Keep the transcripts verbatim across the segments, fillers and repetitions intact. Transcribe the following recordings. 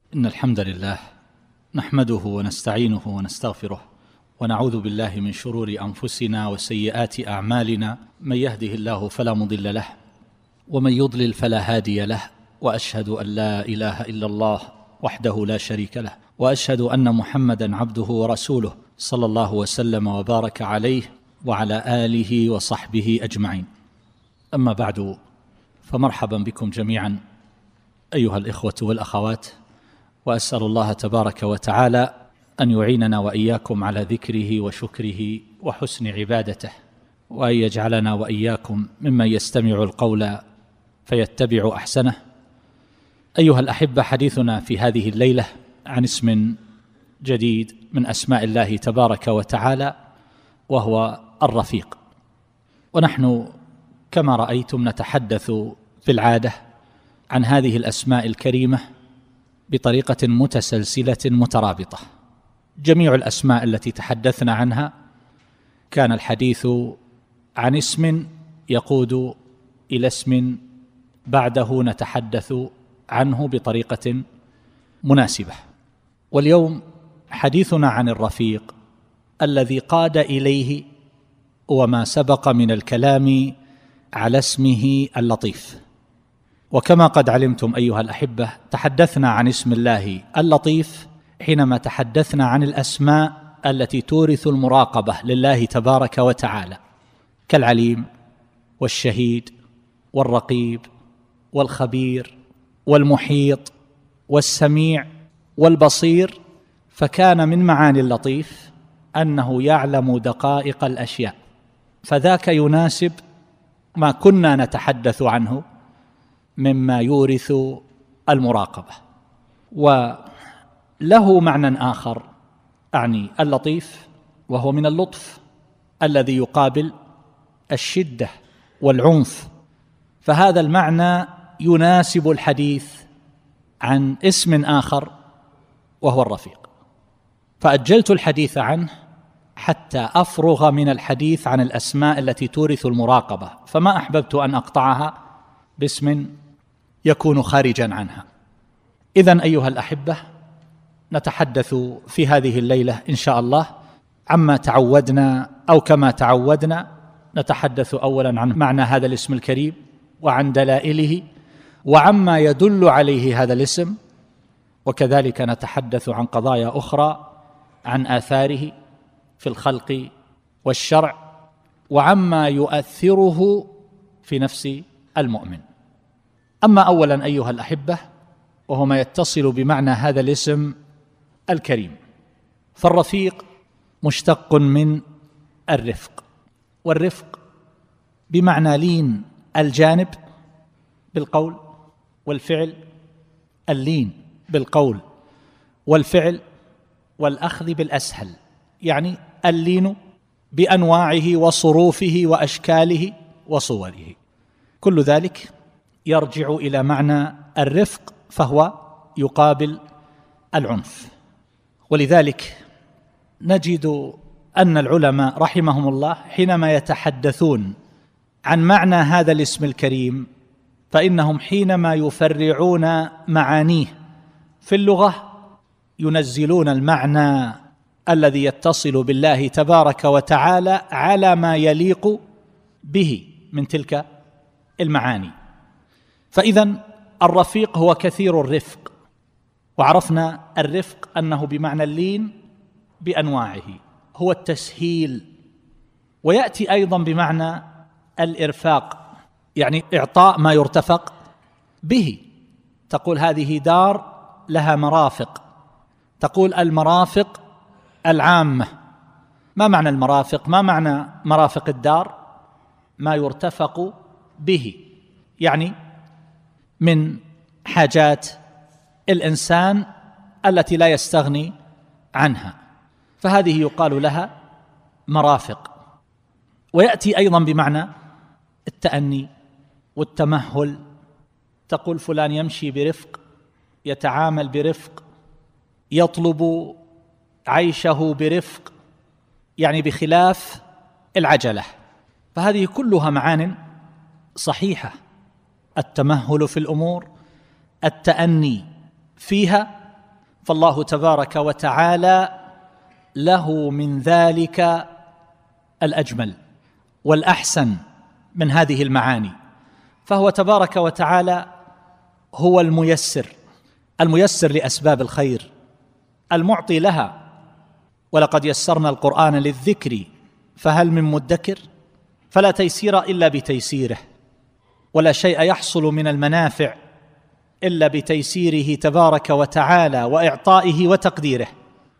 إن الحمد لله نحمده ونستعينه ونستغفره ونعوذ بالله من شرور أنفسنا وسيئات أعمالنا، من يهده الله فلا مضل له ومن يضلل فلا هادي له، وأشهد أن لا إله إلا الله وحده لا شريك له، وأشهد أن محمدًا عبده ورسوله صلى الله وسلم وبارك عليه وعلى آله وصحبه أجمعين. أما بعد، فمرحبا بكم جميعا أيها الإخوة والأخوات، وأسأل الله تبارك وتعالى أن يعيننا وإياكم على ذكره وشكره وحسن عبادته، وأن يجعلنا وإياكم ممن يستمع القول فيتبع أحسنه. أيها الأحبة، حديثنا في هذه الليلة عن اسم جديد من أسماء الله تبارك وتعالى، وهو الرفيق. ونحن كما رأيتم نتحدث في العادة عن هذه الأسماء الكريمة بطريقة متسلسلة مترابطة. جميع الأسماء التي تحدثنا عنها كان الحديث عن اسم يقود إلى اسم بعده نتحدث عنه بطريقة مناسبة. واليوم حديثنا عن الرفيق الذي قاد إليه وما سبق من الكلام على اسمه اللطيف. وكما قد علمتم أيها الأحبة، تحدثنا عن اسم الله اللطيف حينما تحدثنا عن الأسماء التي تورث المراقبة لله تبارك وتعالى، كالعليم والشهيد والرقيب والخبير والمحيط والسميع والبصير. فكان من معاني اللطيف أنه يعلم دقائق الأشياء، فذاك يناسب ما كنا نتحدث عنه مما يورث المراقبة. وله معنى آخر أعني اللطيف، وهو من اللطف الذي يقابل الشدة والعنف، فهذا المعنى يناسب الحديث عن اسم آخر وهو الرفيق. فأجلت الحديث عنه حتى أفرغ من الحديث عن الأسماء التي تورث المراقبة، فما أحببت أن أقطعها باسم يكون خارجا عنها. إذن أيها الأحبة، نتحدث في هذه الليلة إن شاء الله عما تعودنا أو كما تعودنا. نتحدث أولا عن معنى هذا الاسم الكريم وعن دلائله وعما يدل عليه هذا الاسم، وكذلك نتحدث عن قضايا أخرى، عن آثاره في الخلق والشرع وعما يؤثره في نفس المؤمن. أما أولا أيها الأحبة، وهو ما يتصل بمعنى هذا الاسم الكريم، فالرفيق مشتق من الرفق، والرفق بمعنى لين الجانب بالقول والفعل، اللين بالقول والفعل والأخذ بالأسهل، يعني اللين بأنواعه وصروفه وأشكاله وصوره، كل ذلك يرجع إلى معنى الرفق، فهو يقابل العنف. ولذلك نجد أن العلماء رحمهم الله حينما يتحدثون عن معنى هذا الاسم الكريم، فإنهم حينما يفرعون معانيه في اللغة ينزلون المعنى الذي يتصل بالله تبارك وتعالى على ما يليق به من تلك المعاني. فإذن الرفيق هو كثير الرفق، وعرفنا الرفق أنه بمعنى اللين بأنواعه، هو التسهيل، ويأتي أيضا بمعنى الإرفاق، يعني إعطاء ما يرتفق به. تقول هذه دار لها مرافق، تقول المرافق العامة. ما معنى المرافق؟ ما معنى مرافق الدار؟ ما يرتفق به، يعني من حاجات الإنسان التي لا يستغني عنها، فهذه يقال لها مرافق. ويأتي أيضا بمعنى التأني والتمهل، تقول فلان يمشي برفق، يتعامل برفق، يطلب عيشه برفق، يعني بخلاف العجلة. فهذه كلها معان صحيحة، التمهل في الأمور، التأني فيها، فالله تبارك وتعالى له من ذلك الأجمل والأحسن من هذه المعاني، فهو تبارك وتعالى هو الميسر، الميسر لأسباب الخير، المعطي لها. ولقد يسرنا القرآن للذكر فهل من مدكر، فلا تيسير إلا بتيسيره، ولا شيء يحصل من المنافع إلا بتيسيره تبارك وتعالى وإعطائه وتقديره.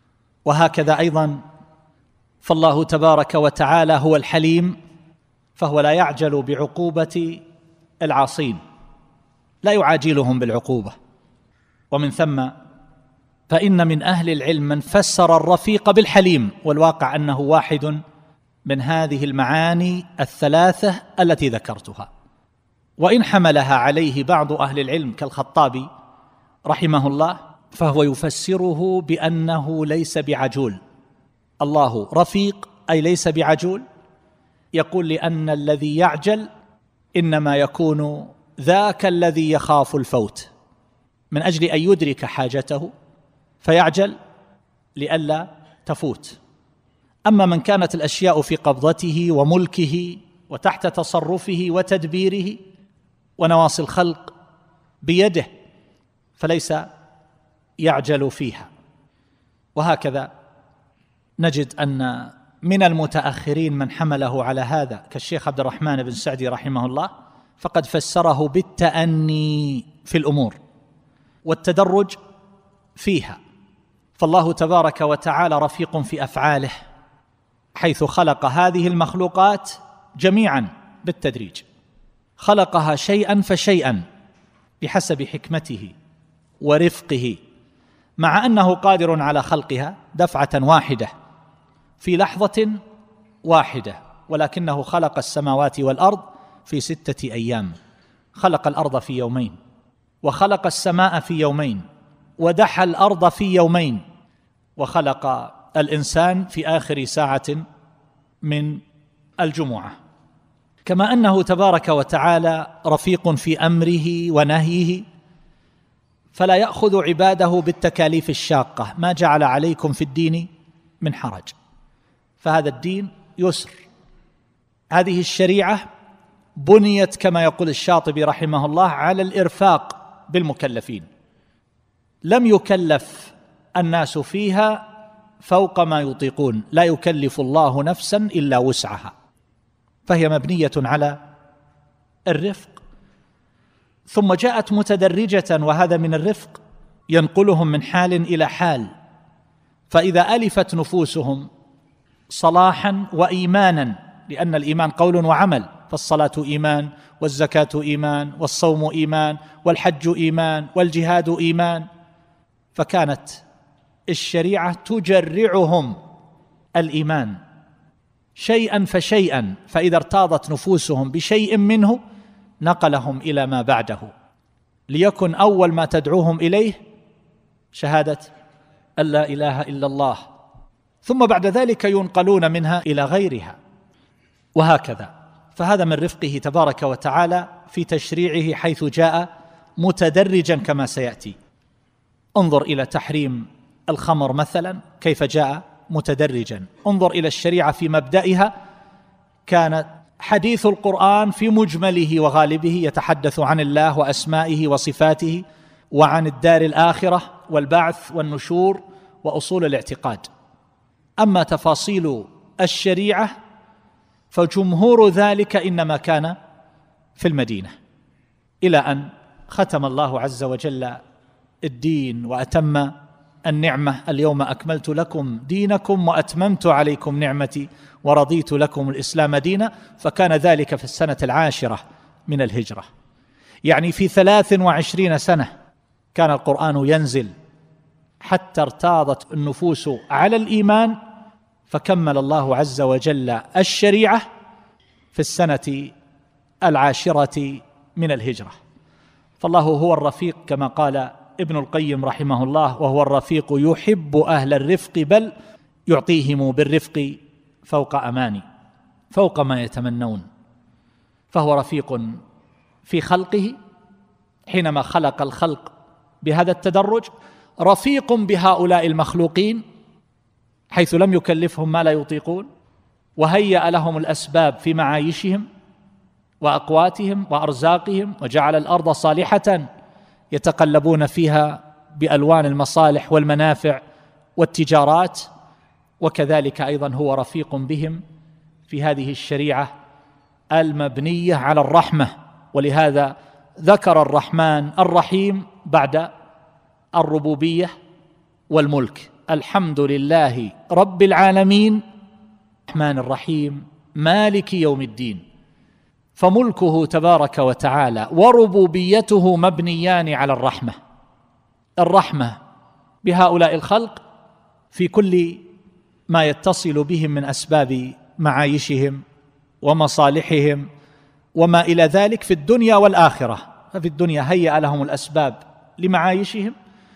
وهكذا أيضا فالله تبارك وتعالى هو الحليم، فهو لا يعجل بعقوبة العاصين، لا يعاجلهم بالعقوبة. ومن ثم فإن من أهل العلم من فسر الرفيق بالحليم، والواقع أنه واحد من هذه المعاني الثلاثة التي ذكرتها. وإن حملها عليه بعض أهل العلم كالخطابي رحمه الله، فهو يفسره بأنه ليس بعجول. الله رفيق أي ليس بعجول، يقول لأن الذي يعجل إنما يكون ذاك الذي يخاف الفوت، من أجل أن يدرك حاجته فيعجل لئلا تفوت. أما من كانت الأشياء في قبضته وملكه وتحت تصرفه وتدبيره ونواصي الخلق بيده فليس يعجل فيها. وهكذا نجد أن من المتأخرين من حمله على هذا كالشيخ عبد الرحمن بن سعدي رحمه الله، فقد فسره بالتأني في الأمور والتدرج فيها. فالله تبارك وتعالى رفيق في أفعاله، حيث خلق هذه المخلوقات جميعا بالتدريج، خلقها شيئا فشيئا بحسب حكمته ورفقه، مع أنه قادر على خلقها دفعة واحدة في لحظة واحدة، ولكنه خلق السماوات والأرض في ستة أيام. خلق الأرض في يومين، وخلق السماء في يومين، ودحى الأرض في يومين، وخلق الإنسان في آخر ساعة من الجمعة. كما أنه تبارك وتعالى رفيق في أمره ونهيه، فلا يأخذ عباده بالتكاليف الشاقة، ما جعل عليكم في الدين من حرج، فهذا الدين يسر. هذه الشريعة بنيت كما يقول الشاطبي رحمه الله على الإرفاق بالمكلفين، لم يكلف الناس فيها فوق ما يطيقون، لا يكلف الله نفسا إلا وسعها، فهي مبنية على الرفق. ثم جاءت متدرجة، وهذا من الرفق ينقلهم من حال إلى حال، فإذا ألفت نفوسهم صلاحا وإيمانا، لأن الإيمان قول وعمل، فالصلاة إيمان، والزكاة إيمان، والصوم إيمان، والحج إيمان، والجهاد إيمان، فكانت الشريعة تجرعهم الإيمان شيئا فشيئا، فإذا ارتاضت نفوسهم بشيء منه نقلهم إلى ما بعده، ليكن أول ما تدعوهم إليه شهادة أن لا إله إلا الله، ثم بعد ذلك ينقلون منها إلى غيرها، وهكذا. فهذا من رفقه تبارك وتعالى في تشريعه، حيث جاء متدرجا كما سيأتي. انظر إلى تحريم الخمر مثلا كيف جاء متدرجا، انظر إلى الشريعة في مبدئها، كان حديث القرآن في مجمله وغالبه يتحدث عن الله وأسمائه وصفاته، وعن الدار الآخرة والبعث والنشور وأصول الاعتقاد. أما تفاصيل الشريعة فجمهور ذلك إنما كان في المدينة، إلى أن ختم الله عز وجل الدين وأتم النعمة: اليوم أكملت لكم دينكم وأتممت عليكم نعمتي ورضيت لكم الإسلام دينا. فكان ذلك في السنة العاشرة من الهجرة، يعني في ثلاث وعشرين سنة كان القرآن ينزل حتى ارتاضت النفوس على الإيمان، فكمل الله عز وجل الشريعة في السنة العاشرة من الهجرة. فالله هو الرفيق كما قال ابن القيم رحمه الله: وهو الرفيق يحب أهل الرفق، بل يعطيهم بالرفق فوق أماني، فوق ما يتمنون. فهو رفيق في خلقه حينما خلق الخلق بهذا التدرج، رفيق بهؤلاء المخلوقين حيث لم يكلفهم ما لا يطيقون، وهيأ لهم الأسباب في معايشهم وأقواتهم وأرزاقهم، وجعل الأرض صالحة يتقلبون فيها بألوان المصالح والمنافع والتجارات. وكذلك أيضا هو رفيق بهم في هذه الشريعة المبنية على الرحمة، ولهذا ذكر الرحمن الرحيم بعد الربوبية والملك. الحمد لله رب العالمين الرحمن الرحيم مالك يوم الدين. فملكه تبارك وتعالى وربوبيته مبنيان على الرحمة، الرحمة بهؤلاء الخلق في كل ما يتصل بهم من أسباب معايشهم ومصالحهم وما إلى ذلك في الدنيا والآخرة. ففي الدنيا هيأ لهم الأسباب لمعايشهم،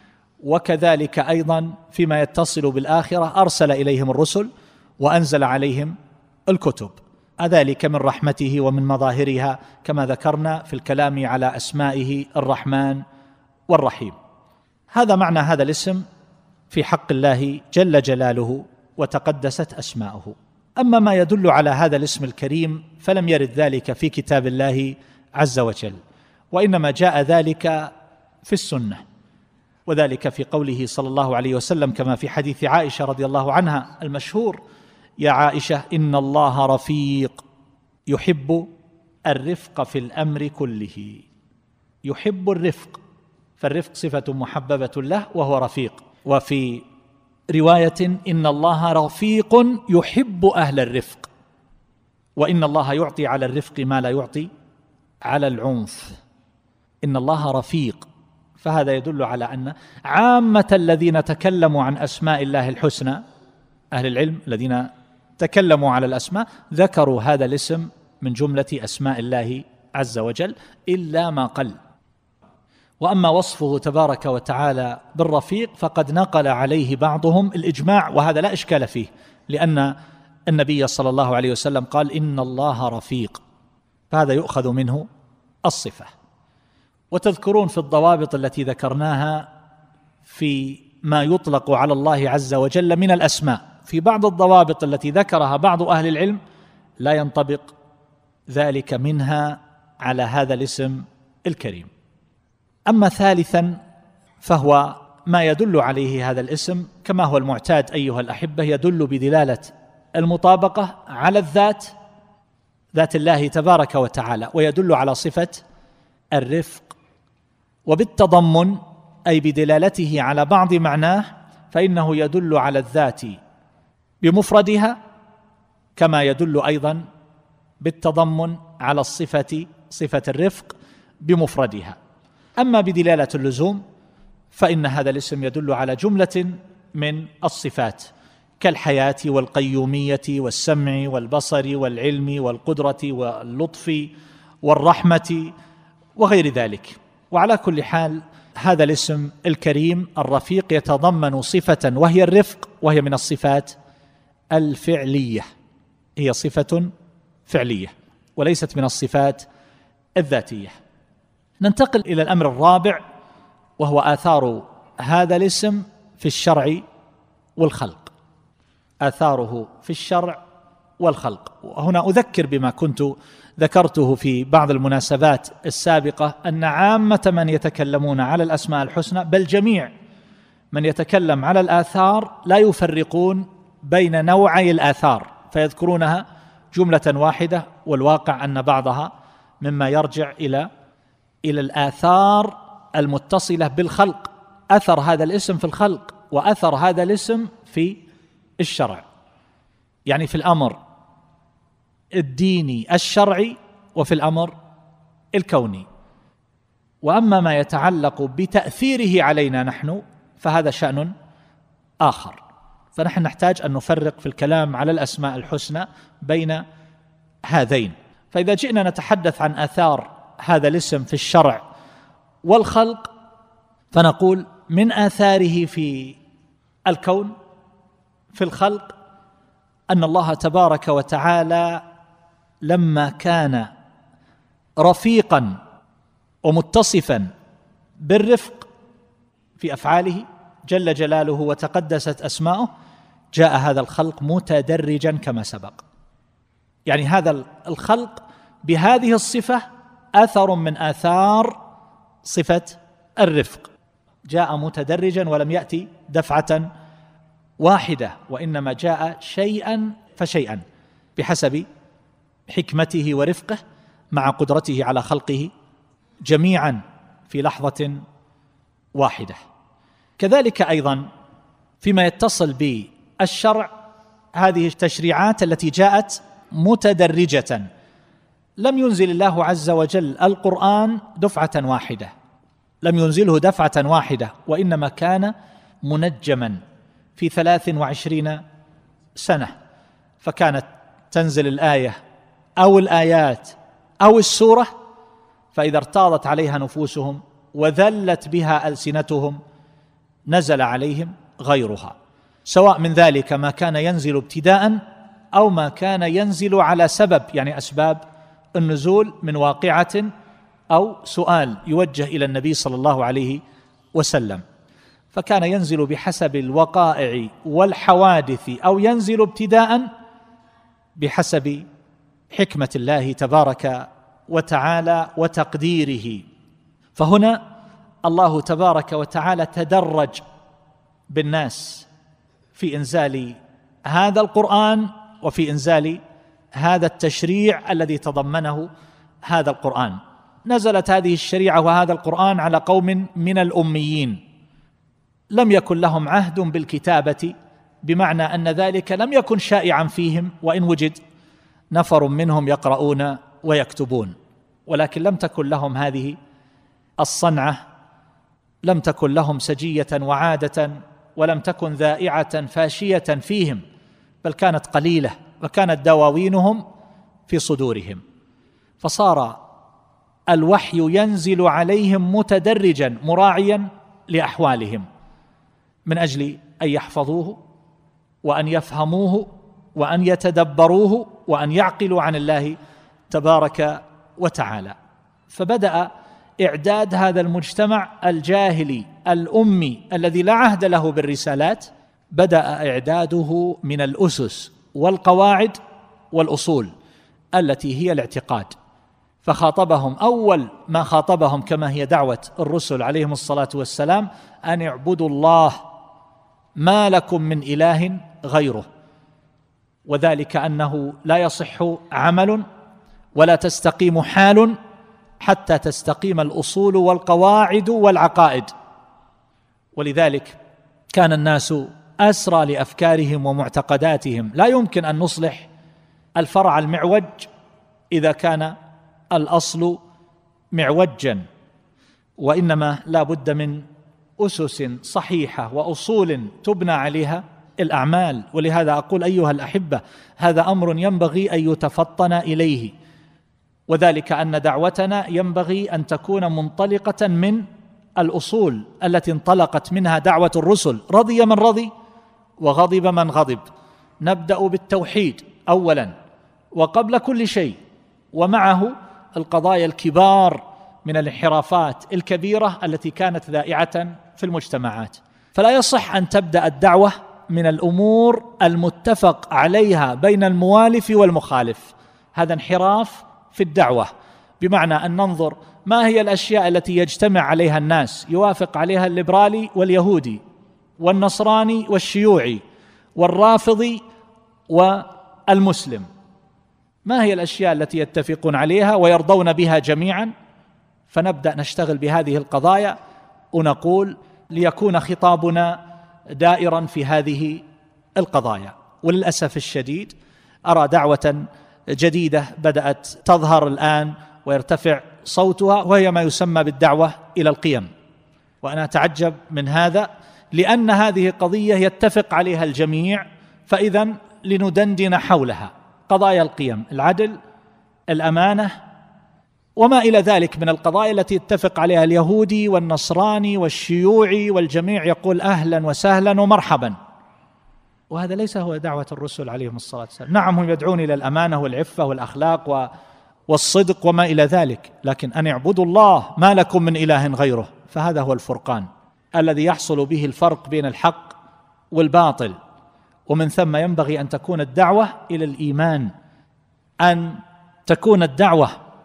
وكذلك أيضا فيما يتصل بالآخرة أرسل إليهم الرسل وأنزل عليهم الكتب، ذلك من رحمته ومن مظاهرها كما ذكرنا في الكلام على أسمائه الرحمن والرحيم. هذا معنى هذا الاسم في حق الله جل جلاله وتقدست أسماؤه. أما ما يدل على هذا الاسم الكريم فلم يرد ذلك في كتاب الله عز وجل، وإنما جاء ذلك في السنة، وذلك في قوله صلى الله عليه وسلم كما في حديث عائشة رضي الله عنها المشهور: يا عائشة إن الله رفيق يحب الرفق في الأمر كله. يحب الرفق، فالرفق صفة محببة له وهو رفيق. وفي رواية إن الله رفيق يحب أهل الرفق، وإن الله يعطي على الرفق ما لا يعطي على العنف. إن الله رفيق، فهذا يدل على أن عامة الذين تكلموا عن أسماء الله الحسنى، أهل العلم الذين تكلموا على الأسماء، ذكروا هذا الاسم من جملة أسماء الله عز وجل إلا ما قل. وأما وصفه تبارك وتعالى بالرفيق فقد نقل عليه بعضهم الإجماع، وهذا لا إشكال فيه، لأن النبي صلى الله عليه وسلم قال إن الله رفيق، فهذا يؤخذ منه الصفة. وتذكرون في الضوابط التي ذكرناها في ما يطلق على الله عز وجل من الأسماء، في بعض الضوابط التي ذكرها بعض أهل العلم لا ينطبق ذلك منها على هذا الاسم الكريم. أما ثالثا فهو ما يدل عليه هذا الاسم كما هو المعتاد أيها الأحبة، يدل بدلالة المطابقة على الذات، ذات الله تبارك وتعالى، ويدل على صفة الرفق، وبالتضمن أي بدلالته على بعض معناه فإنه يدل على الذات بمفردها كما يدل أيضا بالتضمن على الصفة، صفة الرفق بمفردها. أما بدلالة اللزوم فإن هذا الاسم يدل على جملة من الصفات كالحياة والقيومية والسمع والبصر والعلم والقدرة واللطف والرحمة وغير ذلك. وعلى كل حال هذا الاسم الكريم الرفيق يتضمن صفة وهي الرفق، وهي من الصفات الفعلية، هي صفة فعلية وليست من الصفات الذاتية. ننتقل إلى الأمر الرابع، وهو آثار هذا الاسم في الشرع والخلق. آثاره في الشرع والخلق. وهنا أذكر بما كنت ذكرته في بعض المناسبات السابقة، أن عامة من يتكلمون على الأسماء الحسنى، بل جميع من يتكلم على الآثار، لا يفرقون بين نوعي الآثار فيذكرونها جملة واحدة، والواقع أن بعضها مما يرجع إلى إلى الآثار المتصلة بالخلق، أثر هذا الاسم في الخلق وأثر هذا الاسم في الشرع، يعني في الأمر الديني الشرعي وفي الأمر الكوني. وأما ما يتعلق بتأثيره علينا نحن فهذا شأن آخر، فنحن نحتاج أن نفرق في الكلام على الأسماء الحسنى بين هذين. فإذا جئنا نتحدث عن آثار هذا الاسم في الشرع والخلق فنقول من آثاره في الكون في الخلق أن الله تبارك وتعالى لما كان رفيقا ومتصفا بالرفق في أفعاله جل جلاله وتقدست أسماؤه جاء هذا الخلق متدرجا كما سبق. يعني هذا الخلق بهذه الصفة أثر من آثار صفة الرفق، جاء متدرجا ولم يأتي دفعة واحدة، وإنما جاء شيئا فشيئا بحسب حكمته ورفقه مع قدرته على خلقه جميعا في لحظة واحدة. كذلك أيضا فيما يتصل بالشرع، هذه التشريعات التي جاءت متدرجة، لم ينزل الله عز وجل القرآن دفعة واحدة، لم ينزله دفعة واحدة، وإنما كان منجما في ثلاث وعشرين سنة، فكانت تنزل الآية أو الآيات أو السورة، فإذا ارتاضت عليها نفوسهم وذلت بها ألسنتهم نزل عليهم غيرها، سواء من ذلك ما كان ينزل ابتداء أو ما كان ينزل على سبب، يعني أسباب النزول من واقعة أو سؤال يوجه إلى النبي صلى الله عليه وسلم، فكان ينزل بحسب الوقائع والحوادث أو ينزل ابتداء بحسب حكمة الله تبارك وتعالى وتقديره. فهنا الله تبارك وتعالى تدرج بالناس في إنزال هذا القرآن وفي إنزال هذا التشريع الذي تضمنه هذا القرآن. نزلت هذه الشريعة وهذا القرآن على قوم من الأميين لم يكن لهم عهد بالكتابة، بمعنى أن ذلك لم يكن شائعا فيهم، وإن وجد نفر منهم يقرؤون ويكتبون، ولكن لم تكن لهم هذه الصنعة، لم تكن لهم سجية وعادة، ولم تكن ذائعة فاشية فيهم، بل كانت قليلة، وكانت دواوينهم في صدورهم، فصار الوحي ينزل عليهم متدرجا مراعيا لأحوالهم، من أجل أن يحفظوه وأن يفهموه وأن يتدبروه وأن يعقلوا عن الله تبارك وتعالى. فبدأ إعداد هذا المجتمع الجاهلي الأمي الذي لا عهد له بالرسالات، بدأ إعداده من الأسس والقواعد والأصول التي هي الاعتقاد، فخاطبهم أول ما خاطبهم كما هي دعوة الرسل عليهم الصلاة والسلام: أن اعبدوا الله ما لكم من إله غيره، وذلك أنه لا يصح عمل ولا تستقيم حال حتى تستقيم الأصول والقواعد والعقائد. ولذلك كان الناس أسرى لأفكارهم ومعتقداتهم، لا يمكن أن نصلح الفرع المعوج إذا كان الأصل معوجا، وإنما لا بد من أسس صحيحة وأصول تبنى عليها الأعمال. ولهذا أقول أيها الأحبة، هذا أمر ينبغي أن يتفطن إليه، وذلك أن دعوتنا ينبغي أن تكون منطلقة من الأصول التي انطلقت منها دعوة الرسل، رضي من رضي وغضب من غضب. نبدأ بالتوحيد أولا وقبل كل شيء، ومعه القضايا الكبار من الانحرافات الكبيرة التي كانت ذائعة في المجتمعات. فلا يصح أن تبدأ الدعوة من الأمور المتفق عليها بين الموالف والمخالف، هذا انحراف في الدعوة، بمعنى أن ننظر ما هي الأشياء التي يجتمع عليها الناس، يوافق عليها الليبرالي واليهودي والنصراني والشيوعي والرافضي والمسلم، ما هي الأشياء التي يتفقون عليها ويرضون بها جميعا، فنبدأ نشتغل بهذه القضايا ونقول ليكون خطابنا دائرا في هذه القضايا. وللأسف الشديد أرى دعوة جديدة بدأت تظهر الآن ويرتفع صوتها، وهي ما يسمى بالدعوة إلى القيم، وأنا أتعجب من هذا، لأن هذه قضية يتفق عليها الجميع، فإذا لندندن حولها، قضايا القيم، العدل، الأمانة، وما إلى ذلك من القضايا التي يتفق عليها اليهودي والنصراني والشيوعي، والجميع يقول أهلا وسهلا ومرحبا. وهذا ليس هو دعوة الرسل عليهم الصلاة والسلام. نعم هم يدعون إلى الأمانة والعفة والأخلاق والصدق وما إلى ذلك، لكن أن اعبدوا الله ما لكم من إله غيره، فهذا هو الفرقان. الذي يحصل به الفرق بين الحق والباطل. ومن ثم ينبغي أن تكون الدعوة إلى الإيمان، أن تكون الدعوة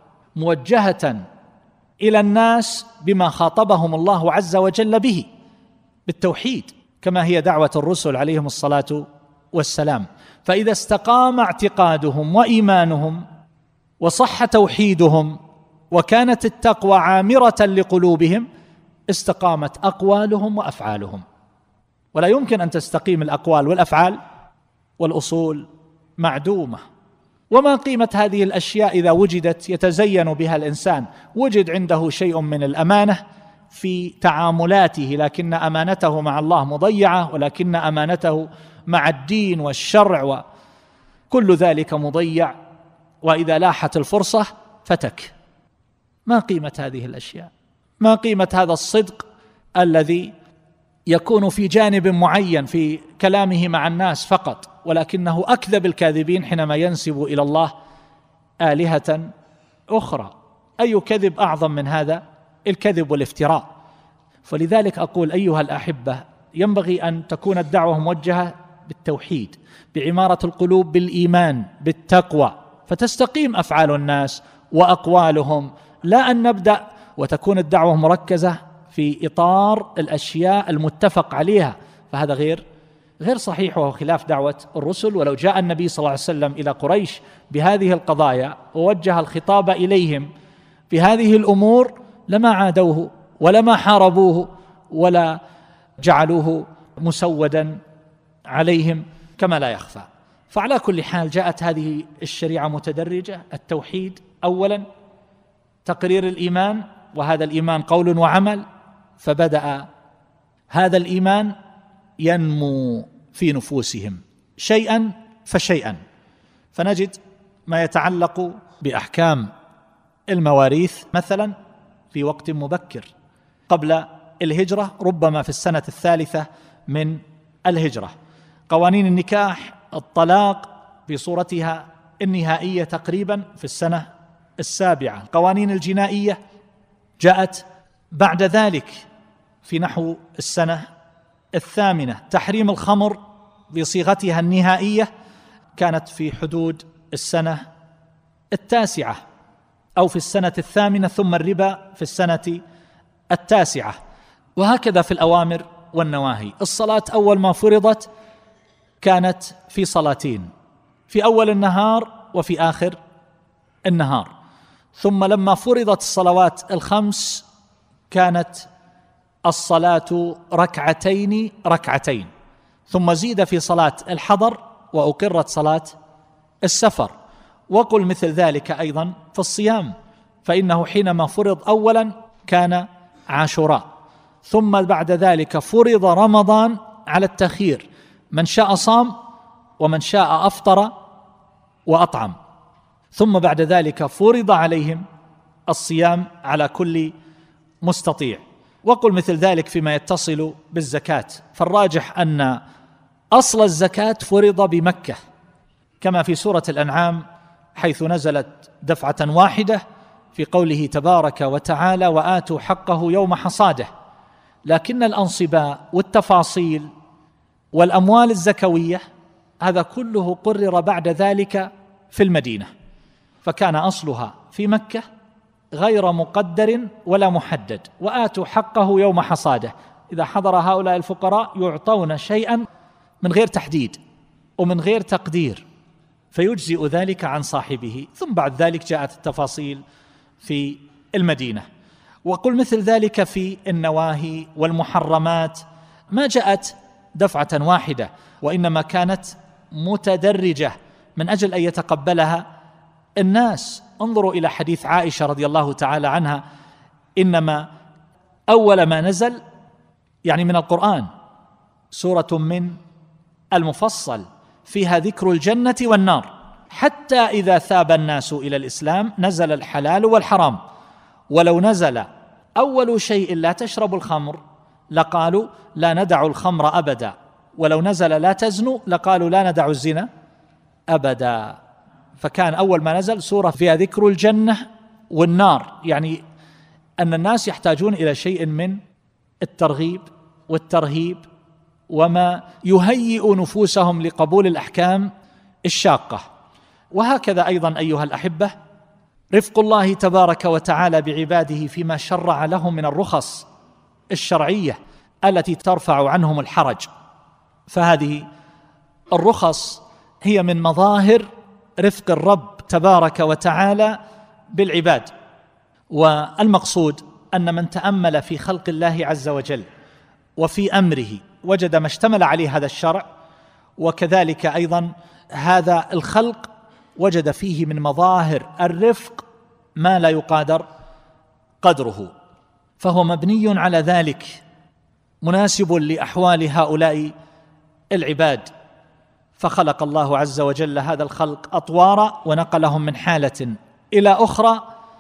موجهة إلى الناس بما خاطبهم الله عز وجل به، بالتوحيد، كما هي دعوة الرسل عليهم الصلاة والسلام. فإذا استقام اعتقادهم وإيمانهم وصح توحيدهم وكانت التقوى عامرة لقلوبهم استقامت أقوالهم وأفعالهم. ولا يمكن أن تستقيم الأقوال والأفعال والأصول معدومة. وما قيمة هذه الأشياء إذا وجدت يتزين بها الإنسان؟ وجد عنده شيء من الأمانة في تعاملاته، لكن أمانته مع الله مضيعة، ولكن أمانته مع الدين والشرع وكل ذلك مضيع، وإذا لاحت الفرصة فتك. ما قيمة هذه الأشياء؟ ما قيمة هذا الصدق الذي يكون في جانب معين في كلامه مع الناس فقط، ولكنه أكذب الكاذبين حينما ينسب إلى الله آلهة أخرى؟ أي كذب أعظم من هذا الكذب والافتراء؟ فلذلك أقول أيها الأحبة، ينبغي أن تكون الدعوة موجهة بالتوحيد، بعمارة القلوب بالإيمان بالتقوى، فتستقيم أفعال الناس وأقوالهم، لا أن نبدأ وتكون الدعوة مركزة في إطار الأشياء المتفق عليها، فهذا غير غير صحيح وهو خلاف دعوة الرسل. ولو جاء النبي صلى الله عليه وسلم إلى قريش بهذه القضايا ووجه الخطاب إليهم في هذه الأمور لما عادوه ولما حاربوه ولا جعلوه مسودا عليهم كما لا يخفى. فعلى كل حال جاءت هذه الشريعة متدرجة. التوحيد أولا، تقرير الإيمان، وهذا الإيمان قول وعمل، فبدأ هذا الإيمان ينمو في نفوسهم شيئا فشيئا، فنجد ما يتعلق بأحكام المواريث مثلا في وقت مبكر قبل الهجرة، ربما في السنة الثالثة من الهجرة. قوانين النكاح، الطلاق في صورتها النهائية تقريبا في السنة السابعة. قوانين الجنائية جاءت بعد ذلك في نحو السنة الثامنة. تحريم الخمر بصيغتها النهائية كانت في حدود السنة التاسعة أو في السنة الثامنة، ثم الربا في السنة التاسعة، وهكذا في الأوامر والنواهي. الصلاة أول ما فرضت كانت في صلاتين، في أول النهار وفي آخر النهار، ثم لما فرضت الصلوات الخمس كانت الصلاة ركعتين ركعتين، ثم زيد في صلاة الحضر وأقرت صلاة السفر. وقل مثل ذلك أيضا في الصيام، فإنه حينما فرض أولا كان عاشوراء، ثم بعد ذلك فرض رمضان على التخيير، من شاء صام ومن شاء أفطر وأطعم، ثم بعد ذلك فرض عليهم الصيام على كل مستطيع. وقل مثل ذلك فيما يتصل بالزكاة، فالراجح أن أصل الزكاة فرض بمكة كما في سورة الأنعام حيث نزلت دفعة واحدة في قوله تبارك وتعالى وآتوا حقه يوم حصاده، لكن الأنصباء والتفاصيل والأموال الزكوية هذا كله قرر بعد ذلك في المدينة، فكان أصلها في مكة غير مقدر ولا محدد. وآتوا حقه يوم حصاده، إذا حضر هؤلاء الفقراء يعطون شيئا من غير تحديد ومن غير تقدير، فيجزئ ذلك عن صاحبه. ثم بعد ذلك جاءت التفاصيل في المدينة. وقل مثل ذلك في النواهي والمحرمات، ما جاءت دفعة واحدة، وإنما كانت متدرجة من أجل أن يتقبلها الناس. انظروا إلى حديث عائشة رضي الله تعالى عنها، إنما أول ما نزل يعني من القرآن سورة من المفصل فيها ذكر الجنة والنار، حتى إذا ثاب الناس إلى الإسلام نزل الحلال والحرام، ولو نزل أول شيء لا تشرب الخمر لقالوا لا ندع الخمر أبدا، ولو نزل لا تزنوا لقالوا لا ندع الزنا أبدا. فكان أول ما نزل سورة فيها ذكر الجنة والنار، يعني أن الناس يحتاجون إلى شيء من الترغيب والترهيب وما يهيئ نفوسهم لقبول الأحكام الشاقة. وهكذا أيضا أيها الأحبة رفق الله تبارك وتعالى بعباده فيما شرع لهم من الرخص الشرعية التي ترفع عنهم الحرج، فهذه الرخص هي من مظاهر رفق الرب تبارك وتعالى بالعباد. والمقصود أن من تأمل في خلق الله عز وجل وفي أمره وجد ما اشتمل عليه هذا الشرع، وكذلك أيضا هذا الخلق وجد فيه من مظاهر الرفق ما لا يقادر قدره، فهو مبني على ذلك، مناسب لأحوال هؤلاء العباد. فخلق الله عز وجل هذا الخلق أطوارا ونقلهم من حالة إلى أخرى،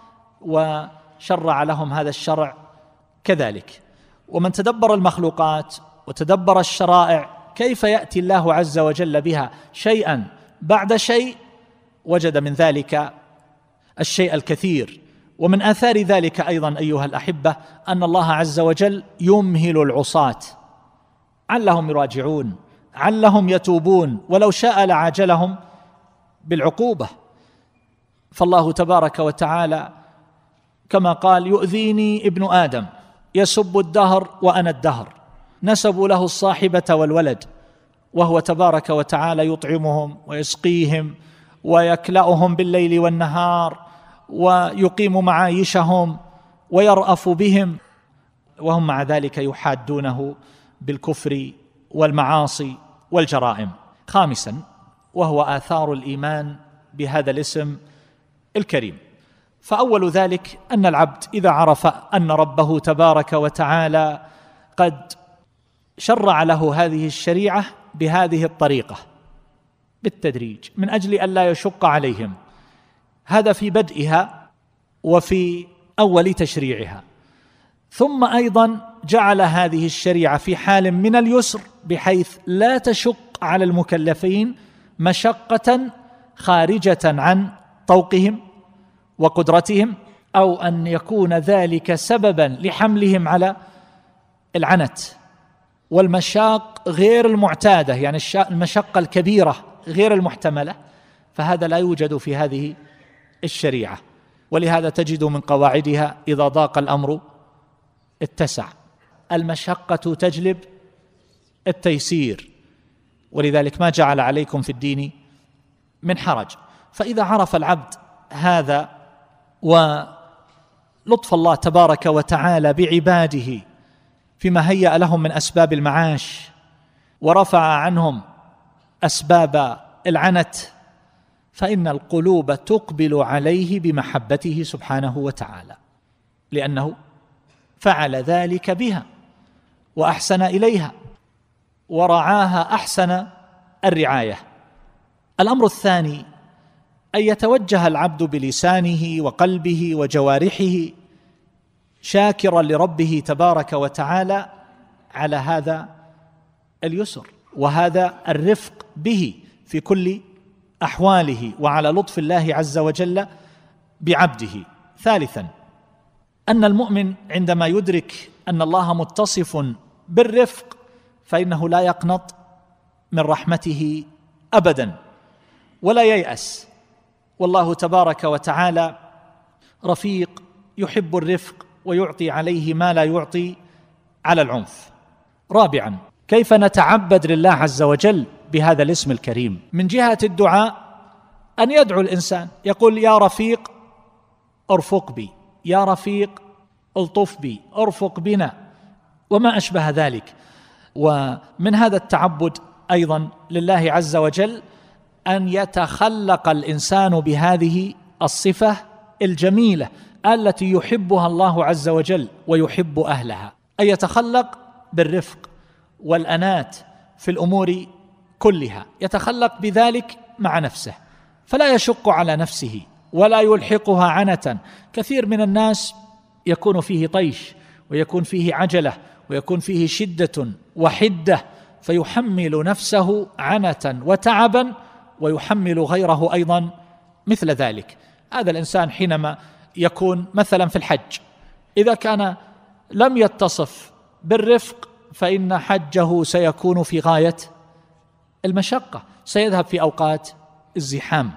وشرع لهم هذا الشرع كذلك. ومن تدبر المخلوقات وتدبر الشرائع كيف يأتي الله عز وجل بها شيئا بعد شيء وجد من ذلك الشيء الكثير. ومن آثار ذلك أيضا أيها الأحبة أن الله عز وجل يمهل العصاة علهم يراجعون، علهم يتوبون، ولو شاء لعاجلهم بالعقوبة. فالله تبارك وتعالى كما قال: يؤذيني ابن آدم يسب الدهر وأنا الدهر، نسبوا له الصاحبة والولد، وهو تبارك وتعالى يطعمهم ويسقيهم ويكلأهم بالليل والنهار ويقيم معايشهم ويرأف بهم، وهم مع ذلك يحادونه بالكفر والمعاصي والجرائم. خامسا، وهو آثار الإيمان بهذا الاسم الكريم. فأول ذلك أن العبد إذا عرف أن ربه تبارك وتعالى قد شرع له هذه الشريعة بهذه الطريقة بالتدريج من أجل أن لا يشق عليهم، هذا في بدئها وفي أول تشريعها، ثم أيضا جعل هذه الشريعة في حال من اليسر بحيث لا تشق على المكلفين مشقة خارجة عن طوقهم وقدرتهم، أو أن يكون ذلك سببا لحملهم على العنت والمشاق غير المعتادة، يعني المشقة الكبيرة غير المحتملة، فهذا لا يوجد في هذه الشريعة. ولهذا تجد من قواعدها: إذا ضاق الأمر اتسع، المشقة تجلب التيسير، ولذلك ما جعل عليكم في الدين من حرج. فإذا عرف العبد هذا ولطف الله تبارك وتعالى بعباده فيما هيأ لهم من أسباب المعاش ورفع عنهم أسباب العنت، فإن القلوب تقبل عليه بمحبته سبحانه وتعالى، لأنه فعل ذلك بها وأحسن إليها ورعاها أحسن الرعاية. الأمر الثاني أن يتوجه العبد بلسانه وقلبه وجوارحه شاكرا لربه تبارك وتعالى على هذا اليسر وهذا الرفق به في كل أحواله، وعلى لطف الله عز وجل بعبده. ثالثا، أن المؤمن عندما يدرك أن الله متصف بالرفق فإنه لا يقنط من رحمته أبدا ولا ييأس، والله تبارك وتعالى رفيق يحب الرفق ويعطي عليه ما لا يعطي على العنف. رابعا، كيف نتعبد لله عز وجل بهذا الاسم الكريم؟ من جهة الدعاء أن يدعو الإنسان يقول: يا رفيق ارفق بي، يا رفيق الطف بي، ارفق بنا، وما أشبه ذلك. ومن هذا التعبد أيضا لله عز وجل أن يتخلق الإنسان بهذه الصفة الجميلة التي يحبها الله عز وجل ويحب أهلها، أن يتخلق بالرفق والأنات في الأمور كلها، يتخلق بذلك مع نفسه فلا يشق على نفسه ولا يلحقها عنة. كثير من الناس يكون فيه طيش ويكون فيه عجلة ويكون فيه شدة وحدة، فيحمل نفسه عنة وتعبا ويحمل غيره أيضا مثل ذلك. هذا الإنسان حينما يكون مثلا في الحج، إذا كان لم يتصف بالرفق فإن حجه سيكون في غاية المشقة، سيذهب في أوقات الزحام،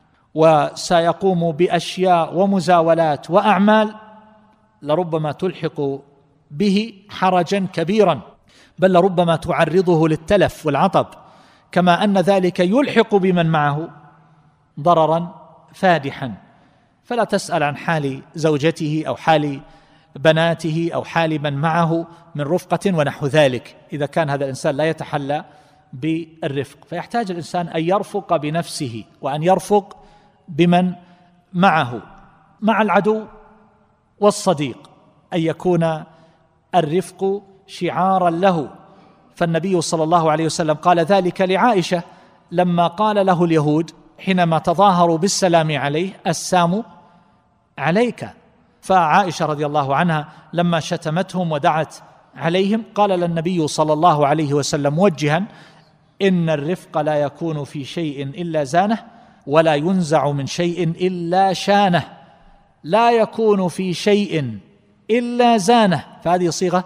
وسيقوم بأشياء ومزاولات وأعمال لربما تلحق به حرجا كبيرا، بل لربما تعرضه للتلف والعطب، كما أن ذلك يلحق بمن معه ضررا فادحا. فلا تسأل عن حال زوجته أو حال بناته أو حال من معه من رفقة ونحو ذلك، إذا كان هذا الإنسان لا يتحلى بالرفق. فيحتاج الإنسان أن يرفق بنفسه وأن يرفق بمن معه، مع العدو والصديق، أن يكون الرفق شعارا له. فالنبي صلى الله عليه وسلم قال ذلك لعائشة لما قال له اليهود حينما تظاهروا بالسلام عليه: السام عليك. فعائشة رضي الله عنها لما شتمتهم ودعت عليهم قال للنبي صلى الله عليه وسلم موجها: إن الرفق لا يكون في شيء إلا زانه، ولا ينزع من شيء إلا شانه. لا يكون في شيء إلا زانه، فهذه صيغة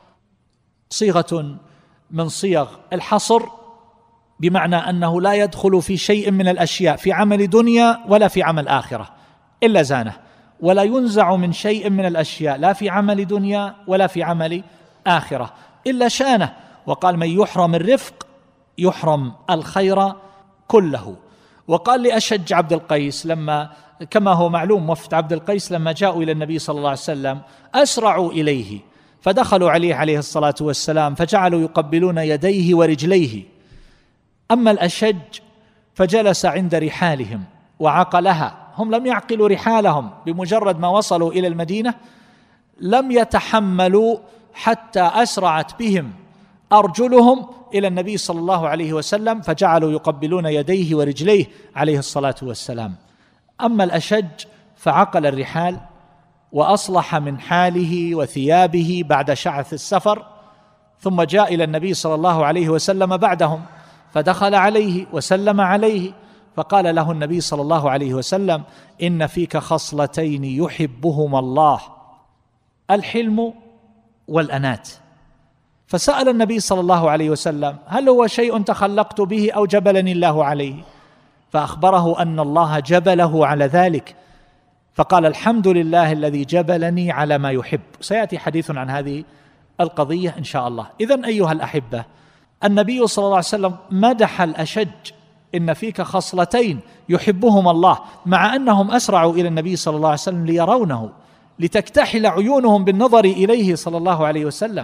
صيغة من صيغ الحصر، بمعنى أنه لا يدخل في شيء من الأشياء في عمل دنيا ولا في عمل آخرة إلا زانه، ولا ينزع من شيء من الأشياء لا في عمل دنيا ولا في عمل آخرة إلا شانه. وقال: من يحرم الرفق يحرم الخير كله. وقال لأشج عبد القيس لما، كما هو معلوم، وفد عبد القيس لما جاءوا إلى النبي صلى الله عليه وسلم أسرعوا إليه، فدخلوا عليه عليه الصلاة والسلام فجعلوا يقبلون يديه ورجليه. أما الأشج فجلس عند رحالهم وعقلها، هم لم يعقلوا رحالهم، بمجرد ما وصلوا إلى المدينة لم يتحملوا حتى أسرعت بهم أرجلهم إلى النبي صلى الله عليه وسلم، فجعلوا يقبلون يديه ورجليه عليه الصلاة والسلام. أما الأشج فعقل الرحال وأصلح من حاله وثيابه بعد شعث السفر، ثم جاء إلى النبي صلى الله عليه وسلم بعدهم، فدخل عليه وسلم عليه، فقال له النبي صلى الله عليه وسلم: إن فيك خصلتين يحبهما الله، الحلم والأنات. فسأل النبي صلى الله عليه وسلم: هل هو شيء تخلقت به أو جبلني الله عليه؟ فأخبره أن الله جبله على ذلك، فقال: الحمد لله الذي جبلني على ما يحب. سيأتي حديث عن هذه القضية إن شاء الله. إذن أيها الأحبة، النبي صلى الله عليه وسلم مدح الأشج: إن فيك خصلتين يحبهما الله، مع أنهم أسرعوا إلى النبي صلى الله عليه وسلم ليرونه، لتكتحل عيونهم بالنظر إليه صلى الله عليه وسلم،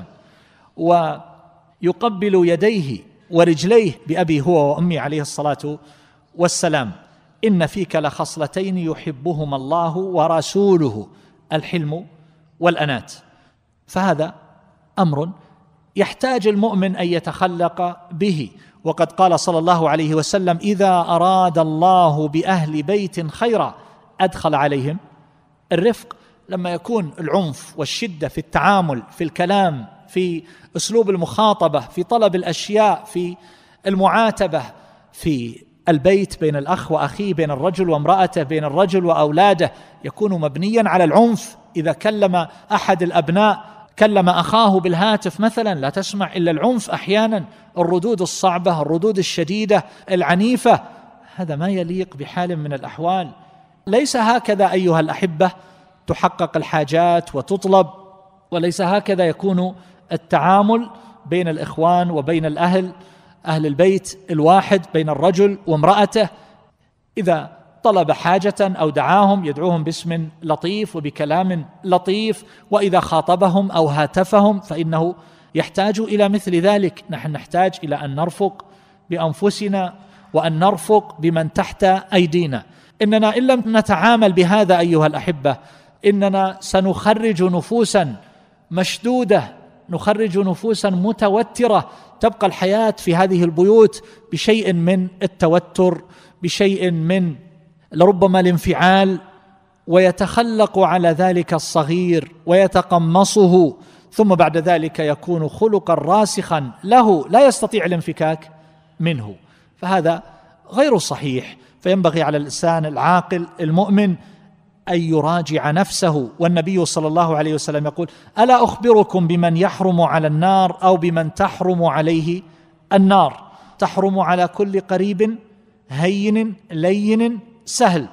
ويقبل يديه ورجليه بأبي هو وأمي عليه الصلاة والسلام. إن فيك لخصلتين يحبهما الله ورسوله، الحلم والأنات. فهذا أمر يحتاج المؤمن أن يتخلق به. وقد قال صلى الله عليه وسلم: إذا أراد الله بأهل بيت خيرا أدخل عليهم الرفق. لما يكون العنف والشدة في التعامل، في الكلام، في أسلوب المخاطبة، في طلب الأشياء، في المعاتبة في البيت بين الأخ وأخيه، بين الرجل وامرأته، بين الرجل وأولاده، يكون مبنيا على العنف. إذا كلم أحد الأبناء، كلم أخاه بالهاتف مثلا، لا تسمع إلا العنف أحيانا، الردود الصعبة، الردود الشديدة العنيفة. هذا ما يليق بحال من الأحوال. ليس هكذا أيها الأحبة تحقق الحاجات وتطلب، وليس هكذا يكون التعامل بين الإخوان وبين الأهل، أهل البيت الواحد، بين الرجل وامرأته. إذا طلب حاجة أو دعاهم يدعوهم باسم لطيف وبكلام لطيف، وإذا خاطبهم أو هاتفهم فإنه يحتاج إلى مثل ذلك. نحن نحتاج إلى أن نرفق بأنفسنا وأن نرفق بمن تحت أيدينا. إننا إن لم نتعامل بهذا أيها الأحبة، إننا سنخرج نفوسا مشدودة، نخرج نفوسا متوترة، تبقى الحياة في هذه البيوت بشيء من التوتر، بشيء من لربما الانفعال، ويتخلق على ذلك الصغير ويتقمصه، ثم بعد ذلك يكون خلقا راسخا له لا يستطيع الانفكاك منه. فهذا غير صحيح. فينبغي على الإنسان العاقل المؤمن أن يراجع نفسه. والنبي صلى الله عليه وسلم يقول: ألا أخبركم بمن يحرم على النار أو بمن تحرم عليه النار؟ تحرم على كل قريب هين لين سهل.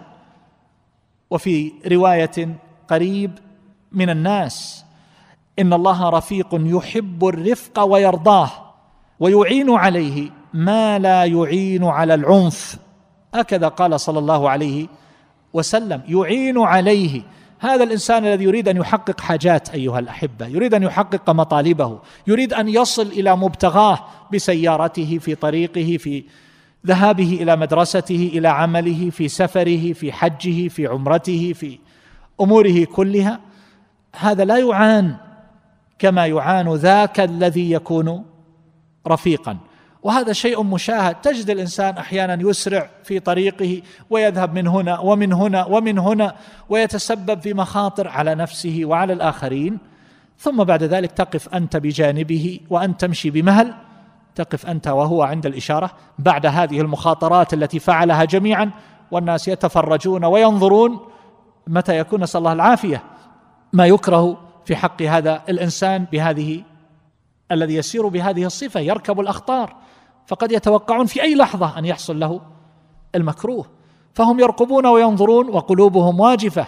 وفي رواية: قريب من الناس. إن الله رفيق يحب الرفق ويرضاه ويعين عليه ما لا يعين على العنف. هكذا قال صلى الله عليه وسلم: يعين عليه. هذا الإنسان الذي يريد أن يحقق حاجات أيها الأحبة، يريد أن يحقق مطالبه، يريد أن يصل إلى مبتغاه بسيارته، في طريقه، في ذهابه إلى مدرسته، إلى عمله، في سفره، في حجه، في عمرته، في أموره كلها. هذا لا يعان كما يعان ذاك الذي يكون رفيقا. وهذا شيء مشاهد. تجد الإنسان أحيانا يسرع في طريقه ويذهب من هنا ومن هنا ومن هنا ويتسبب في مخاطر على نفسه وعلى الآخرين، ثم بعد ذلك تقف أنت بجانبه وأن تمشي بمهل، تقف أنت وهو عند الإشارة بعد هذه المخاطرات التي فعلها جميعا، والناس يتفرجون وينظرون متى يكون، نسأل الله العافية، ما يكره في حق هذا الإنسان بهذه الذي يسير بهذه الصفة، يركب الأخطار، فقد يتوقعون في أي لحظة أن يحصل له المكروه، فهم يرقبون وينظرون وقلوبهم واجفة.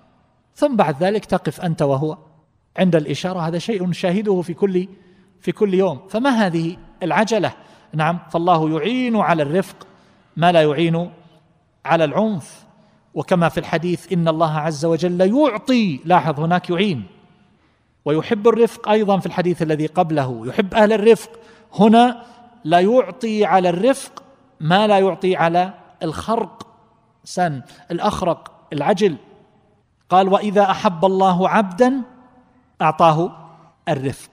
ثم بعد ذلك تقف أنت وهو عند الإشارة. هذا شيء نشاهده في كل في كل يوم. فما هذه العجلة؟ نعم، فالله يعين على الرفق ما لا يعين على العنف. وكما في الحديث: إن الله عز وجل يعطي، لاحظ هناك يعين، ويحب الرفق أيضا في الحديث الذي قبله، يحب أهل الرفق. هنا لا يعطي على الرفق ما لا يعطي على الخرق، سن الأخرق العجل. قال: وإذا أحب الله عبدا أعطاه الرفق.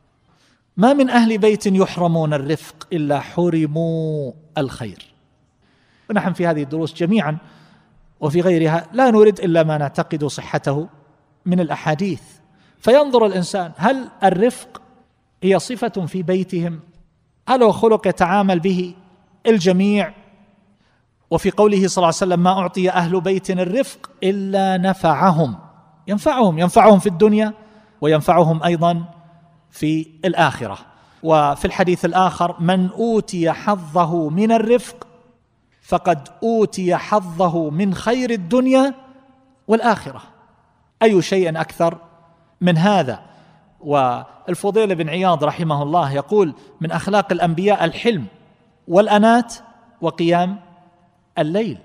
ما من أهل بيت يحرمون الرفق إلا حرموا الخير. ونحن في هذه الدروس جميعا وفي غيرها لا نريد إلا ما نعتقد صحته من الأحاديث. فينظر الإنسان: هل الرفق هي صفة في بيتهم؟ هل هو خلق يتعامل به الجميع؟ وفي قوله صلى الله عليه وسلم: ما أعطي أهل بيت الرفق إلا نفعهم، ينفعهم ينفعهم في الدنيا وينفعهم أيضا في الآخرة. وفي الحديث الآخر: من أوتي حظه من الرفق فقد أوتي حظه من خير الدنيا والآخرة. أي شيء أكثر من هذا؟ والفضيل بن عياض رحمه الله يقول: من أخلاق الأنبياء الحلم والأنات وقيام الليل.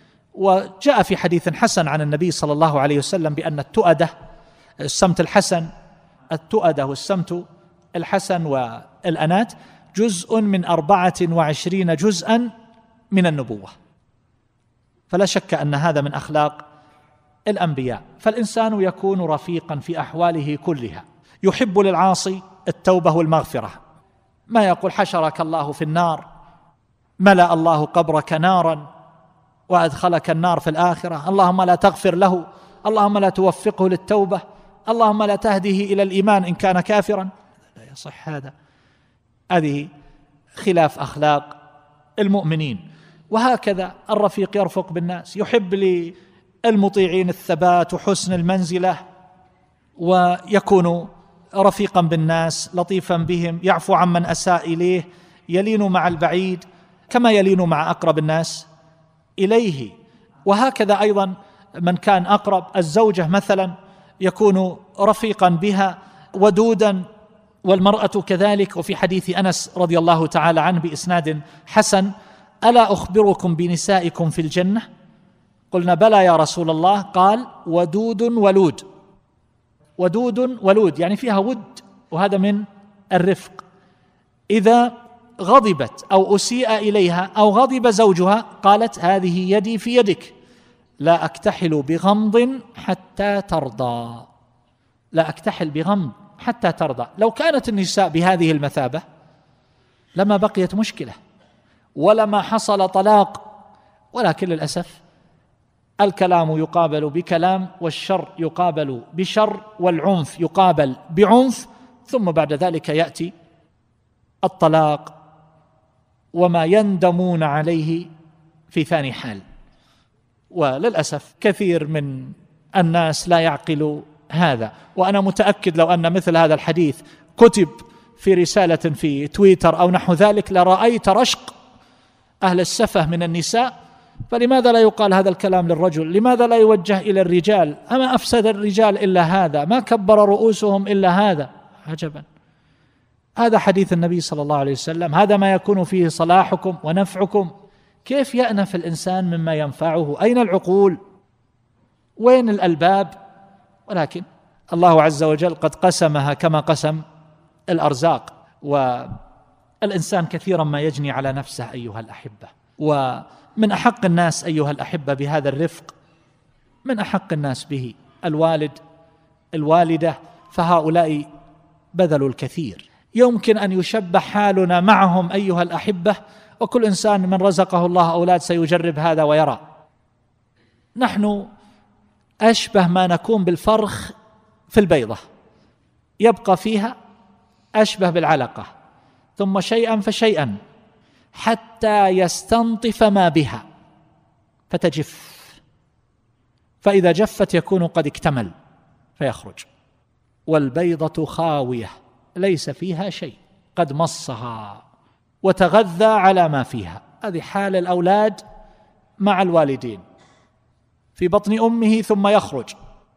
وجاء في حديث حسن عن النبي صلى الله عليه وسلم بأن التؤدة، السمت الحسن، التؤدة والسمت الحسن والأنات جزء من أربعة وعشرين جزءا من النبوة. فلا شك أن هذا من أخلاق الأنبياء. فالإنسان يكون رفيقا في أحواله كلها، يحب للعاصي التوبة والمغفرة، ما يقول: حشرك الله في النار، ملأ الله قبرك نارا وأدخلك النار في الآخرة، اللهم لا تغفر له، اللهم لا توفقه للتوبة، اللهم لا تهديه إلى الإيمان إن كان كافرا. لا يصح هذا، هذه خلاف أخلاق المؤمنين. وهكذا الرفيق يرفق بالناس، يحب للمطيعين الثبات وحسن المنزلة، ويكون رفيقا بالناس لطيفا بهم، يعفو عمن أساء إليه، يلين مع البعيد كما يلين مع أقرب الناس إليه. وهكذا أيضا من كان أقرب، الزوجة مثلا يكون رفيقا بها ودودا، والمرأة كذلك. وفي حديث أنس رضي الله تعالى عنه بإسناد حسن: ألا أخبركم بنسائكم في الجنة؟ قلنا: بلى يا رسول الله. قال: ودود ولود. ودود ولود يعني فيها ود، وهذا من الرفق. إذا غضبت أو أسيء إليها أو غضب زوجها قالت: هذه يدي في يدك، لا أكتحل بغمض حتى ترضى، لا أكتحل بغمض حتى ترضى. لو كانت النساء بهذه المثابة لما بقيت مشكلة ولما حصل طلاق، ولكن للأسف الكلام يقابل بكلام، والشر يقابل بشر، والعنف يقابل بعنف، ثم بعد ذلك يأتي الطلاق وما يندمون عليه في ثاني حال. وللأسف كثير من الناس لا يعقل هذا. وأنا متأكد لو أن مثل هذا الحديث كتب في رسالة في تويتر أو نحو ذلك لرأيت رشق أهل السفه من النساء. فلماذا لا يقال هذا الكلام للرجل؟ لماذا لا يوجه إلى الرجال؟ أما أفسد الرجال إلا هذا؟ ما كبر رؤوسهم إلا هذا؟ عجبا. هذا حديث النبي صلى الله عليه وسلم، هذا ما يكون فيه صلاحكم ونفعكم. كيف يأنف الإنسان مما ينفعه؟ أين العقول؟ وين الألباب؟ ولكن الله عز وجل قد قسمها كما قسم الأرزاق. والإنسان كثيرا ما يجني على نفسه أيها الأحبة. ومن أحق الناس أيها الأحبة بهذا الرفق، من أحق الناس به الوالد الوالدة، فهؤلاء بذلوا الكثير. يمكن أن يشبه حالنا معهم أيها الأحبة، وكل إنسان من رزقه الله أولاد سيجرب هذا ويرى. نحن أشبه ما نكون بالفرخ في البيضة، يبقى فيها أشبه بالعلقة، ثم شيئا فشيئا حتى يستنطف ما بها فتجف، فإذا جفت يكون قد اكتمل فيخرج. والبيضة خاوية ليس فيها شيء، قد مصها وتغذى على ما فيها. هذه حال الأولاد مع الوالدين في بطن أمه، ثم يخرج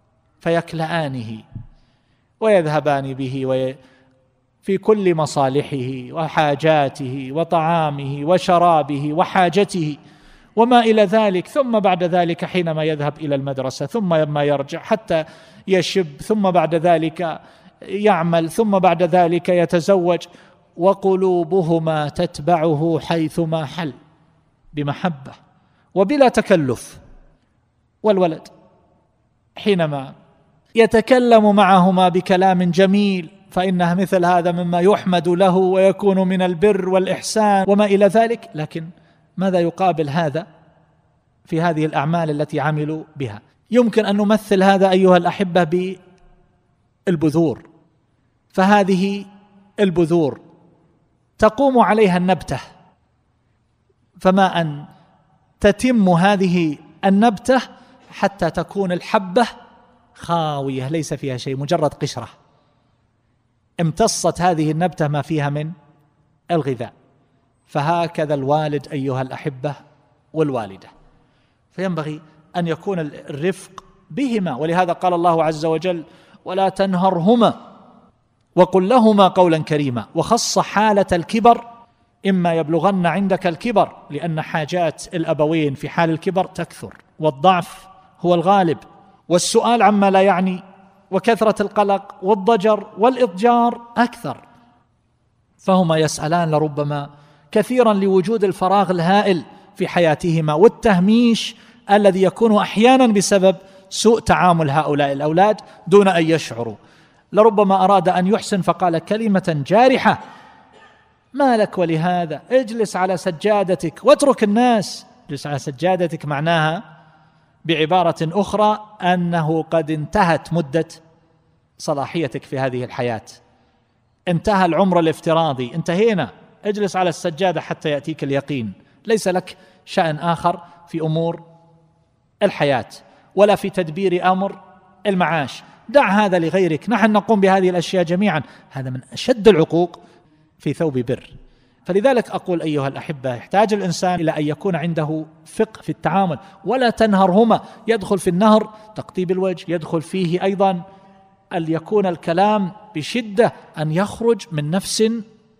فيكلآنه ويذهبان به وي في كل مصالحه وحاجاته وطعامه وشرابه وحاجته وما إلى ذلك. ثم بعد ذلك حينما يذهب إلى المدرسة، ثم لما يرجع حتى يشب، ثم بعد ذلك يعمل، ثم بعد ذلك يتزوج، وقلوبهما تتبعه حيثما حل بمحبة وبلا تكلف. والولد حينما يتكلم معهما بكلام جميل فإنها مثل هذا مما يحمد له ويكون من البر والإحسان وما إلى ذلك. لكن ماذا يقابل هذا في هذه الأعمال التي عملوا بها؟ يمكن أن نمثل هذا أيها الأحبة بالبذور. فهذه البذور تقوم عليها النبتة، فما أن تتم هذه النبتة حتى تكون الحبة خاوية ليس فيها شيء، مجرد قشرة امتصت هذه النبتة ما فيها من الغذاء. فهكذا الوالد أيها الأحبة والوالدة، فينبغي أن يكون الرفق بهما. ولهذا قال الله عز وجل: ولا تنهرهما وقل لهما قولا كريما. وخص حالة الكبر: إما يبلغن عندك الكبر، لأن حاجات الأبوين في حال الكبر تكثر، والضعف هو الغالب، والسؤال عما لا يعني، وكثرة القلق والضجر والإضجار أكثر، فهما يسألان لربما كثيرا لوجود الفراغ الهائل في حياتهما والتهميش الذي يكون أحيانا بسبب سوء تعامل هؤلاء الأولاد دون أن يشعروا. لربما أراد أن يحسن فقال كلمة جارحة: ما لك ولهذا، اجلس على سجادتك واترك الناس. اجلس على سجادتك معناها بعبارة أخرى أنه قد انتهت مدة صلاحيتك في هذه الحياة، انتهى العمر الافتراضي، انتهينا، اجلس على السجادة حتى يأتيك اليقين. ليس لك شأن آخر في أمور الحياة ولا في تدبير أمر المعاش، دع هذا لغيرك، نحن نقوم بهذه الأشياء جميعا. هذا من أشد العقوق في ثوب بر. فلذلك أقول أيها الأحبة، يحتاج الإنسان إلى أن يكون عنده فقه في التعامل. ولا تنهرهما، يدخل في النهر تقطيب الوجه، يدخل فيه أيضا أن يكون الكلام بشدة، أن يخرج من نفس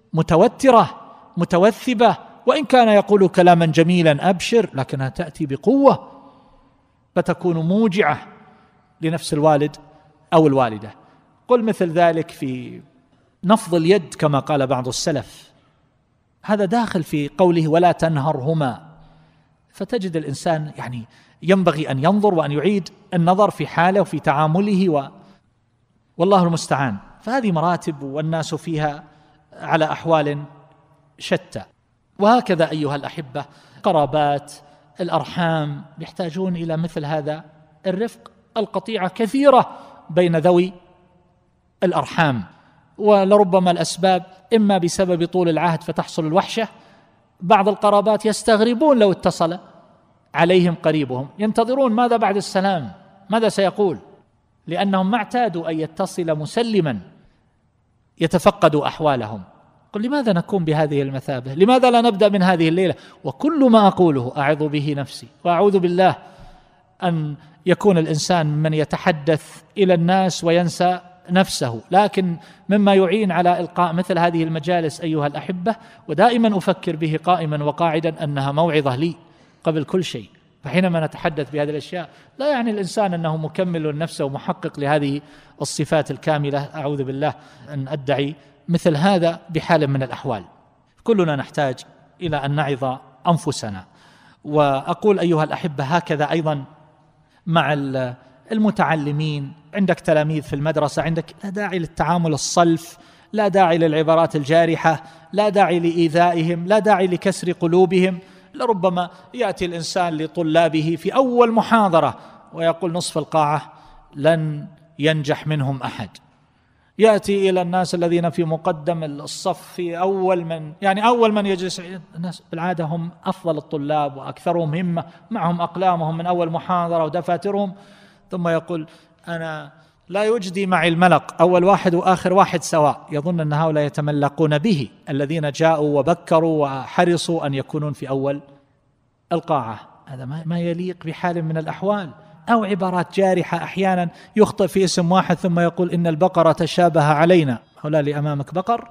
متوترة متوثبة، وإن كان يقول كلاما جميلا أبشر، لكنها تأتي بقوة فتكون موجعة لنفس الوالد أو الوالدة. قل مثل ذلك في نفض اليد كما قال بعض السلف، هذا داخل في قوله ولا تنهرهما. فتجد الإنسان يعني ينبغي أن ينظر وأن يعيد النظر في حاله وفي تعامله و... والله المستعان. فهذه مراتب والناس فيها على أحوال شتى. وهكذا أيها الأحبة قرابات الأرحام يحتاجون إلى مثل هذا الرفق. القطيعة كثيرة بين ذوي الأرحام، ولربما الأسباب إما بسبب طول العهد فتحصل الوحشة. بعض القرابات يستغربون لو اتصل عليهم قريبهم، ينتظرون ماذا بعد السلام، ماذا سيقول؟ لأنهم ما اعتادوا أن يتصل مسلما يتفقد أحوالهم. قل لماذا نكون بهذه المثابة؟ لماذا لا نبدأ من هذه الليلة؟ وكل ما أقوله أعظ به نفسي وأعوذ بالله أن يكون الإنسان من يتحدث إلى الناس وينسى نفسه، لكن مما يعين على إلقاء مثل هذه المجالس أيها الأحبة، ودائما أفكر به قائما وقاعدا أنها موعظة لي قبل كل شيء. فحينما نتحدث بهذه الأشياء لا يعني الإنسان أنه مكمل لنفسه ومحقق لهذه الصفات الكاملة، أعوذ بالله أن أدعي مثل هذا بحال من الأحوال. كلنا نحتاج إلى أن نعظ أنفسنا. وأقول أيها الأحبة هكذا أيضا مع المتعلمين، عندك تلاميذ في المدرسة، عندك لا داعي للتعامل الصلف، لا داعي للعبارات الجارحة، لا داعي لإيذائهم، لا داعي لكسر قلوبهم. لربما يأتي الإنسان لطلابه في أول محاضرة ويقول نصف القاعة لن ينجح منهم أحد، يأتي إلى الناس الذين في مقدم الصف في أول من يعني أول من يجلس، الناس بالعادة هم أفضل الطلاب وأكثرهم همة، معهم أقلامهم من أول محاضرة ودفاترهم، ثم يقول أنا لا يجدي معي الملق، أول واحد وآخر واحد سواء، يظن أن هؤلاء يتملقون به الذين جاءوا وبكروا وحرصوا أن يكونون في أول القاعة. هذا ما يليق بحال من الأحوال. أو عبارات جارحة، أحيانا يخطئ في اسم واحد ثم يقول إن البقرة تشابه علينا، هؤلاء اللي أمامك بقر؟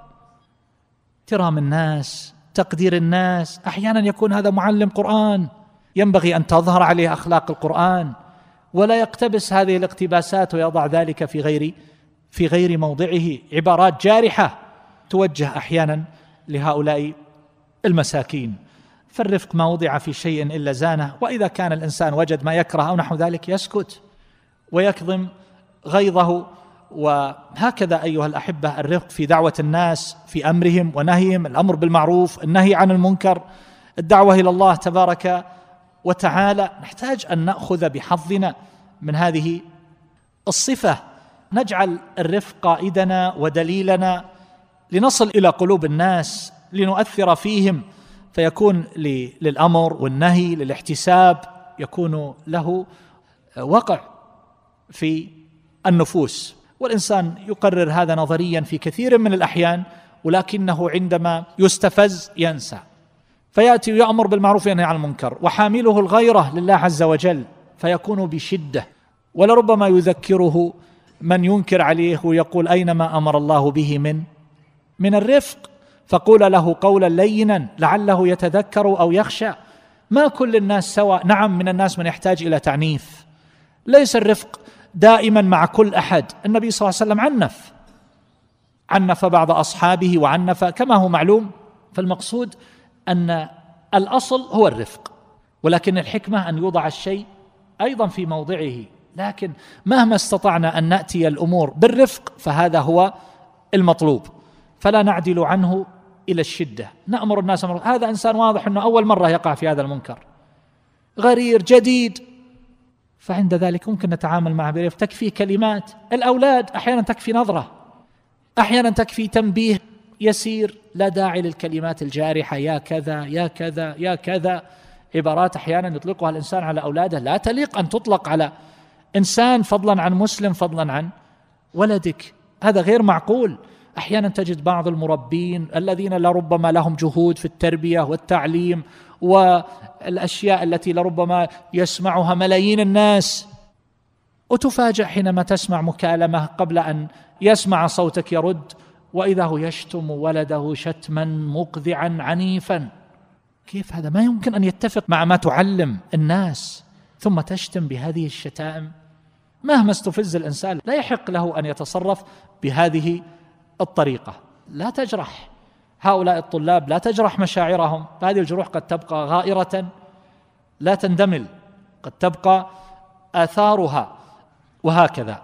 احترام الناس، تقدير الناس. أحيانا يكون هذا معلم قرآن ينبغي أن تظهر عليه أخلاق القرآن، ولا يقتبس هذه الاقتباسات ويضع ذلك في غير في غير موضعه. عبارات جارحة توجه أحيانا لهؤلاء المساكين. فالرفق ما وضع في شيء إلا زانه، وإذا كان الإنسان وجد ما يكره أو نحو ذلك يسكت ويكظم غيظه. وهكذا أيها الأحبة الرفق في دعوة الناس، في أمرهم ونهيهم، الأمر بالمعروف، النهي عن المنكر، الدعوة إلى الله تبارك وتعالى. نحتاج أن نأخذ بحظنا من هذه الصفة، نجعل الرفق قائدنا ودليلنا لنصل إلى قلوب الناس، لنؤثر فيهم، فيكون للأمر والنهي للاحتساب يكون له وقع في النفوس. والإنسان يقرر هذا نظريا في كثير من الأحيان، ولكنه عندما يستفز ينسى، فيأتي ويأمر بالمعروف وينهى عن المنكر، وحامله الغيرة لله عز وجل، فيكون بشدة. ولربما يذكره من ينكر عليه ويقول أينما أمر الله به من من الرفق، فقول له قولا لينا لعله يتذكر أو يخشى. ما كل الناس سواء، نعم من الناس من يحتاج إلى تعنيف، ليس الرفق دائما مع كل أحد. النبي صلى الله عليه وسلم عنف عنف بعض أصحابه وعنف كما هو معلوم. فالمقصود أن الأصل هو الرفق، ولكن الحكمة أن يوضع الشيء أيضا في موضعه. لكن مهما استطعنا أن نأتي الأمور بالرفق فهذا هو المطلوب، فلا نعدل عنه إلى الشدة. نأمر الناس أمر. هذا إنسان واضح أنه أول مرة يقع في هذا المنكر، غرير جديد، فعند ذلك ممكن نتعامل معه برفق. تكفي كلمات. الأولاد أحيانا تكفي نظرة، أحيانا تكفي تنبيه يسير، لا داعي للكلمات الجارحة، يا كذا يا كذا يا كذا. عبارات أحيانا يطلقها الإنسان على أولاده لا تليق أن تطلق على إنسان، فضلا عن مسلم، فضلا عن ولدك. هذا غير معقول. أحيانا تجد بعض المربين الذين لربما لهم جهود في التربية والتعليم والأشياء التي لربما يسمعها ملايين الناس، وتفاجأ حينما تسمع مكالمة قبل أن يسمع صوتك يرد وإذا هو يشتم ولده شتما مقذعا عنيفا. كيف هذا؟ ما يمكن أن يتفق مع ما تعلم الناس، ثم تشتم بهذه الشتائم. مهما استفز الإنسان لا يحق له أن يتصرف بهذه الطريقة. لا تجرح هؤلاء الطلاب، لا تجرح مشاعرهم، فهذه الجروح قد تبقى غائرة لا تندمل، قد تبقى آثارها، وهكذا.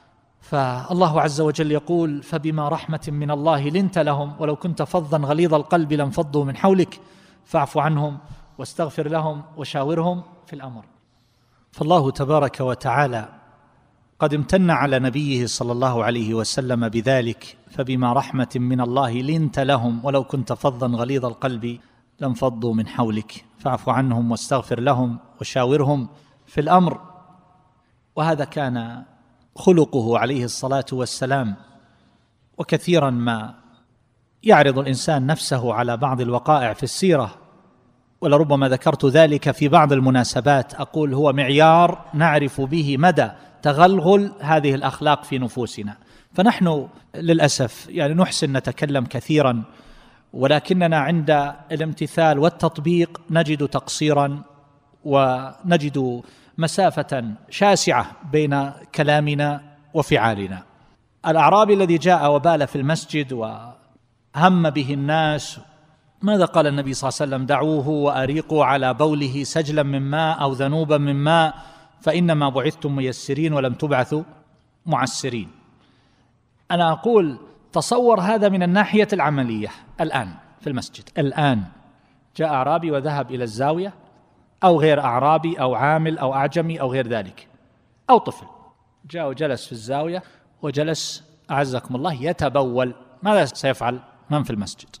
فالله عز وجل يقول فبما رحمة من الله لنت لهم ولو كنت فظا غليظ القلب لانفضوا من حولك فاعف عنهم واستغفر لهم وشاورهم في الأمر. فالله تبارك وتعالى قد امتن على نبيه صلى الله عليه وسلم بذلك، فبما رحمة من الله لنت لهم ولو كنت فظا غليظ القلب لانفضوا من حولك فاعف عنهم واستغفر لهم وشاورهم في الأمر. وهذا كان خلقه عليه الصلاة والسلام. وكثيرا ما يعرض الإنسان نفسه على بعض الوقائع في السيرة، ولربما ذكرت ذلك في بعض المناسبات، أقول هو معيار نعرف به مدى تغلغل هذه الأخلاق في نفوسنا. فنحن للأسف يعني نحسن نتكلم كثيرا، ولكننا عند الامتثال والتطبيق نجد تقصيرا ونجد مسافة شاسعة بين كلامنا وفعالنا. الأعرابي الذي جاء وبال في المسجد وهم به الناس، ماذا قال النبي صلى الله عليه وسلم؟ دعوه وأريقوا على بوله سجلا من ماء أو ذنوبا من ماء فإنما بعثتم ميسرين ولم تبعثوا معسرين. أنا أقول تصور هذا من الناحية العملية. الآن في المسجد الآن جاء أعرابي وذهب إلى الزاوية، أو غير أعرابي أو عامل أو أعجمي أو غير ذلك، أو طفل جاء وجلس في الزاوية وجلس أعزكم الله يتبول، ماذا سيفعل من في المسجد؟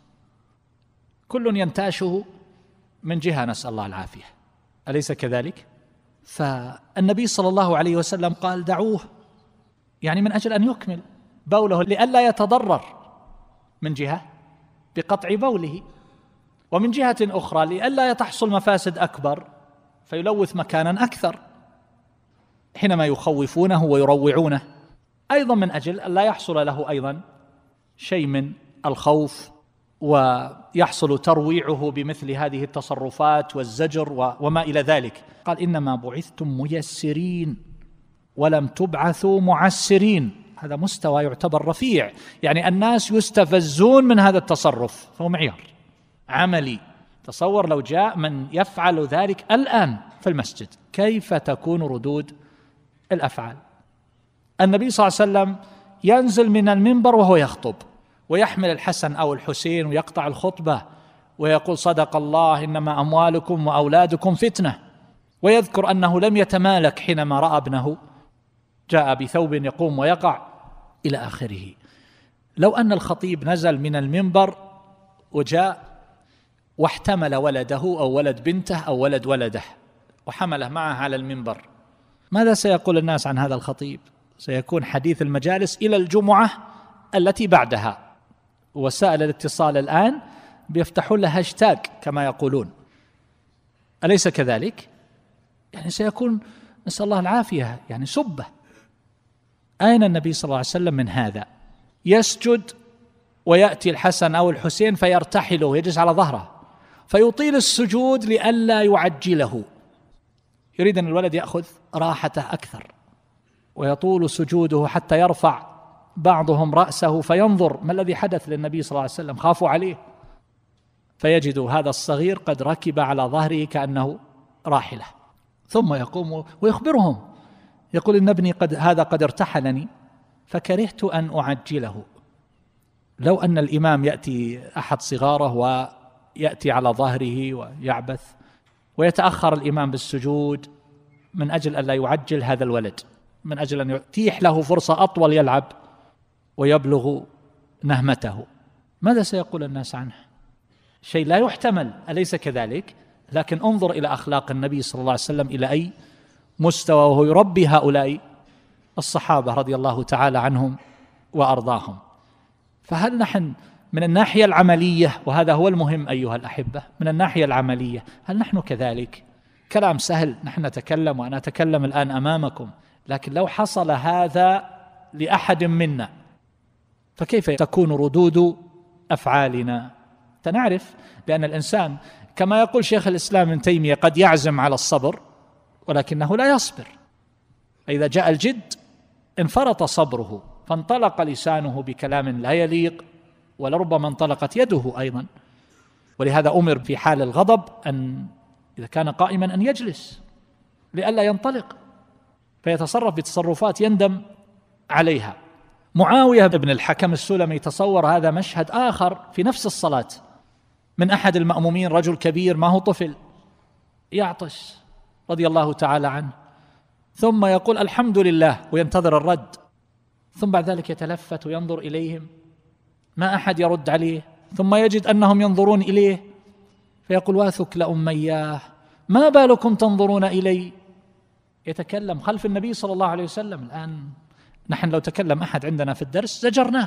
كل ينتاشه من جهة، نسأل الله العافية، أليس كذلك؟ فالنبي صلى الله عليه وسلم قال دعوه، يعني من أجل أن يكمل بوله لئلا يتضرر من جهة بقطع بوله، ومن جهة أخرى لئلا تحصل مفاسد أكبر فيلوث مكانا أكثر حينما يخوفونه ويروعونه، أيضا من أجل أن لا يحصل له أيضا شيء من الخوف ويحصل ترويعه بمثل هذه التصرفات والزجر وما إلى ذلك. قال إنما بعثتم ميسرين ولم تبعثوا معسرين. هذا مستوى يعتبر رفيع، يعني الناس يستفزون من هذا التصرف، فهو معيار عملي. تصور لو جاء من يفعل ذلك الآن في المسجد، كيف تكون ردود الأفعال؟ النبي صلى الله عليه وسلم ينزل من المنبر وهو يخطب ويحمل الحسن أو الحسين ويقطع الخطبة ويقول صدق الله إنما أموالكم وأولادكم فتنة، ويذكر أنه لم يتمالك حينما رأى ابنه جاء بثوب يقوم ويقع إلى آخره. لو أن الخطيب نزل من المنبر وجاء واحتمل ولده أو ولد بنته أو ولد ولده وحمله معه على المنبر، ماذا سيقول الناس عن هذا الخطيب؟ سيكون حديث المجالس إلى الجمعة التي بعدها. وسائل الاتصال الآن بيفتحون له هاشتاج كما يقولون، أليس كذلك؟ يعني سيكون نسأل الله العافية يعني سبة. أين النبي صلى الله عليه وسلم من هذا؟ يسجد ويأتي الحسن أو الحسين فيرتحله ويجلس على ظهره فيطيل السجود لئلا يعجله، يريد أن الولد يأخذ راحته أكثر، ويطول سجوده حتى يرفع بعضهم رأسه فينظر ما الذي حدث للنبي صلى الله عليه وسلم، خافوا عليه، فيجد هذا الصغير قد ركب على ظهره كأنه راحلة، ثم يقوم ويخبرهم يقول إن ابني قد هذا قد ارتحلني فكرهت أن أعجله. لو أن الإمام يأتي أحد صغاره ويأتي على ظهره ويعبث ويتأخر الإمام بالسجود من أجل أن لا يعجل هذا الولد، من أجل أن يتيح له فرصة أطول يلعب ويبلغ نهمته، ماذا سيقول الناس عنه؟ شيء لا يحتمل، أليس كذلك؟ لكن انظر إلى أخلاق النبي صلى الله عليه وسلم إلى أي مستوى وهو يربي هؤلاء الصحابة رضي الله تعالى عنهم وأرضاهم. فهل نحن من الناحية العملية، وهذا هو المهم أيها الأحبة، من الناحية العملية هل نحن كذلك؟ كلام سهل نحن نتكلم وأنا أتكلم الآن أمامكم، لكن لو حصل هذا لأحد منا فكيف تكون ردود أفعالنا؟ تنعرف بأن الإنسان كما يقول شيخ الإسلام ابن تيمية قد يعزم على الصبر ولكنه لا يصبر، إذا جاء الجد انفرط صبره فانطلق لسانه بكلام لا يليق، ولربما انطلقت يده أيضا. ولهذا أمر في حال الغضب أن إذا كان قائما أن يجلس لئلا ينطلق فيتصرف بتصرفات يندم عليها. معاوية بن الحكم السلمي، تصور هذا مشهد آخر في نفس الصلاة، من أحد المأمومين رجل كبير ما هو طفل يعطش رضي الله تعالى عنه، ثم يقول الحمد لله وينتظر الرد، ثم بعد ذلك يتلفت وينظر إليهم ما أحد يرد عليه، ثم يجد أنهم ينظرون إليه فيقول واثك لأمياه ما بالكم تنظرون إلي؟ يتكلم خلف النبي صلى الله عليه وسلم. الآن نحن لو تكلم أحد عندنا في الدرس زجرناه.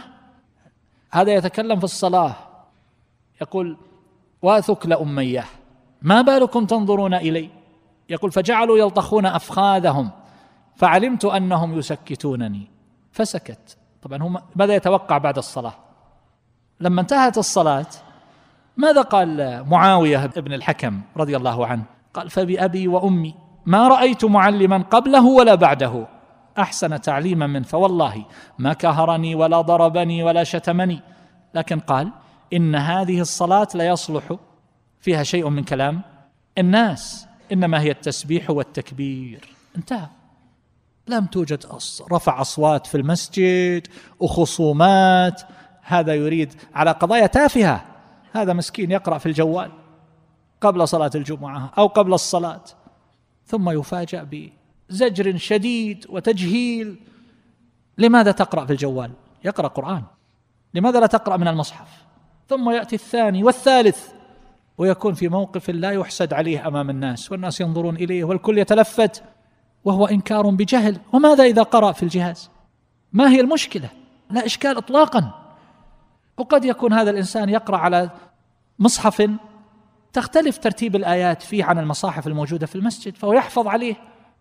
هذا يتكلم في الصلاة يقول: واثكل أميه ما بالكم تنظرون إلي؟ يقول: فجعلوا يلطخون أفخاذهم فعلمت أنهم يسكتونني فسكت. طبعا هم ماذا يتوقع بعد الصلاة؟ لما انتهت الصلاة ماذا قال معاوية بن الحكم رضي الله عنه؟ قال: فبأبي وأمي ما رأيت معلما قبله ولا بعده أحسن تعليما من، فوالله ما كهرني ولا ضربني ولا شتمني، لكن قال: إن هذه الصلاة لا يصلح فيها شيء من كلام الناس، إنما هي التسبيح والتكبير. انتهى. لم توجد رفع أصوات في المسجد وخصومات، هذا يريد على قضايا تافهة، هذا مسكين يقرأ في الجوال قبل صلاة الجمعة أو قبل الصلاة، ثم يفاجأ بزجر شديد وتجهيل. لماذا تقرأ في الجوال؟ يقرأ قرآن. لماذا لا تقرأ من المصحف؟ ثم يأتي الثاني والثالث ويكون في موقف لا يحسد عليه أمام الناس، والناس ينظرون إليه والكل يتلفت، وهو إنكار بجهل. وماذا إذا قرأ في الجهاز؟ ما هي المشكلة؟ لا إشكال إطلاقا. وقد يكون هذا الإنسان يقرأ على مصحف تختلف ترتيب الآيات فيه عن المصاحف الموجودة في المسجد، فهو يحفظ عليه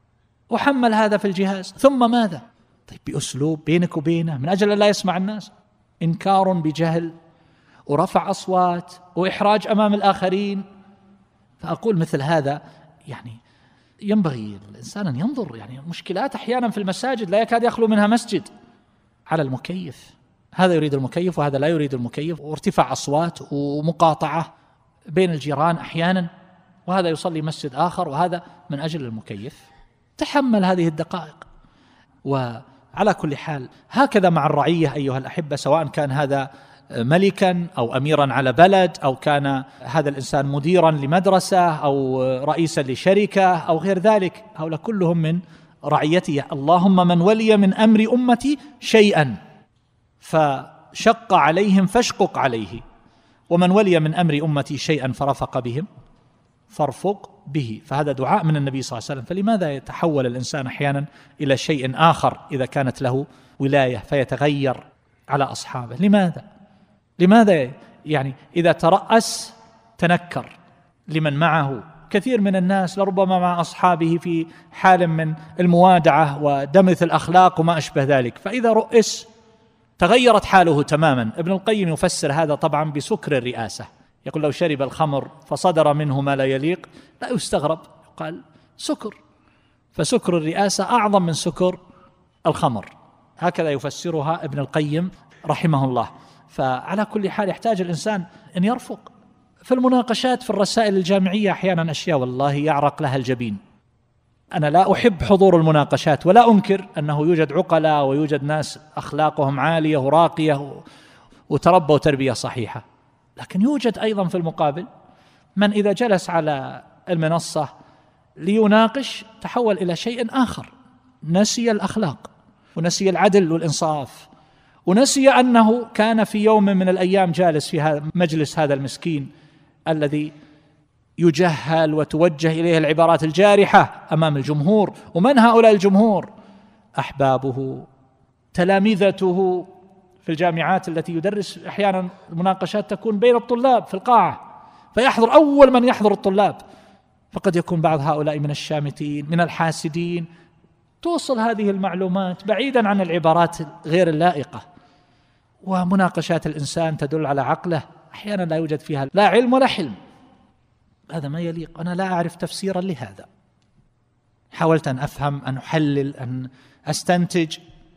وحمل هذا في الجهاز. ثم ماذا؟ طيب بأسلوب بينك وبينه من أجل لا يسمع الناس. إنكار بجهل ورفع أصوات وإحراج أمام الآخرين. فأقول مثل هذا يعني ينبغي الإنسان أن ينظر، يعني مشكلات أحيانا في المساجد لا يكاد يخلو منها مسجد. على المكيف، هذا يريد المكيف وهذا لا يريد المكيف، وارتفاع أصوات ومقاطعة بين الجيران أحيانا، وهذا يصلي مسجد آخر وهذا من أجل المكيف. تحمل هذه الدقائق. وعلى كل حال هكذا مع الرعية أيها الأحبة، سواء كان هذا ملكا أو أميرا على بلد، أو كان هذا الإنسان مديرا لمدرسة أو رئيسا لشركة أو غير ذلك، هؤلاء كلهم من رعيته. اللهم من ولي من أمر أمتي شيئا فشق عليهم فاشقق عليه، ومن ولي من أمر أمتي شيئا فرفق بهم فارفق به. فهذا دعاء من النبي صلى الله عليه وسلم. فلماذا يتحول الإنسان أحيانا إلى شيء آخر إذا كانت له ولاية فيتغير على أصحابه؟ لماذا؟ لماذا يعني إذا ترأس تنكر لمن معه؟ كثير من الناس لربما مع أصحابه في حال من الموادعة ودمث الأخلاق وما أشبه ذلك، فإذا رؤس تغيرت حاله تماما. ابن القيم يفسر هذا طبعا بسكر الرئاسة، يقول: لو شرب الخمر فصدر منه ما لا يليق لا يستغرب، قال سكر، فسكر الرئاسة أعظم من سكر الخمر. هكذا يفسرها ابن القيم رحمه الله. فعلى كل حال يحتاج الإنسان أن يرفق. في المناقشات في الرسائل الجامعية أحيانا أشياء والله يعرق لها الجبين. أنا لا أحب حضور المناقشات، ولا أنكر أنه يوجد عقلاء ويوجد ناس أخلاقهم عالية وراقية وتربوا تربية صحيحة، لكن يوجد أيضا في المقابل من إذا جلس على المنصة ليناقش تحول إلى شيء آخر، نسي الأخلاق ونسي العدل والإنصاف، ونسي أنه كان في يوم من الأيام جالس في هذا مجلس هذا المسكين الذي يجهل وتوجه إليه العبارات الجارحة أمام الجمهور. ومن هؤلاء الجمهور؟ أحبابه، تلامذته في الجامعات التي يدرس. أحيانا المناقشات تكون بين الطلاب في القاعة، فيحضر أول من يحضر الطلاب، فقد يكون بعض هؤلاء من الشامتين من الحاسدين. توصل هذه المعلومات بعيدا عن العبارات غير اللائقة. ومناقشات الإنسان تدل على عقله أحيانا لا يوجد فيها لا علم ولا حلم. هذا ما يليق. أنا لا أعرف تفسيرا لهذا، حاولت أن أفهم، أن أحلل، أن أستنتج.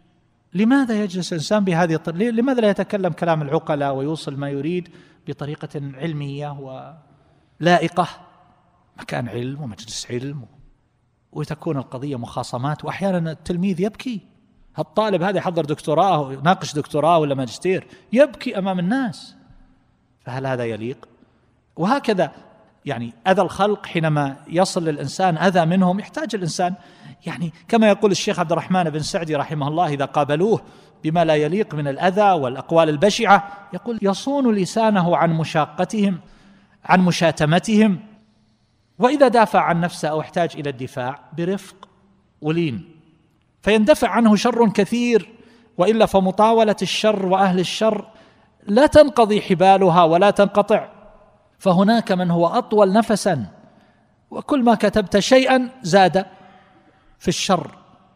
لماذا يجلس الإنسان بهذه الطريقة؟ لماذا لا يتكلم كلام العقلاء ويوصل ما يريد بطريقة علمية ولائقة؟ مكان علم ومجلس علم، وتكون القضية مخاصمات. وأحيانا التلميذ يبكي، هالطالب هذا يحضر دكتوراه يناقش دكتوراه ولا ماجستير، يبكي أمام الناس. فهل هذا يليق؟ وهكذا يعني أذى الخلق حينما يصل للإنسان أذى منهم، يحتاج الإنسان يعني كما يقول الشيخ عبد الرحمن بن سعدي رحمه الله إذا قابلوه بما لا يليق من الأذى والأقوال البشعة، يقول: يصون لسانه عن مشاقتهم، عن مشاتمتهم، وإذا دافع عن نفسه أو احتاج إلى الدفاع برفق ولين، فيندفع عنه شر كثير، وإلا فمطاولة الشر وأهل الشر لا تنقضي حبالها ولا تنقطع. فهناك من هو أطول نفسا، وكل ما كتبت شيئا زاد في الشر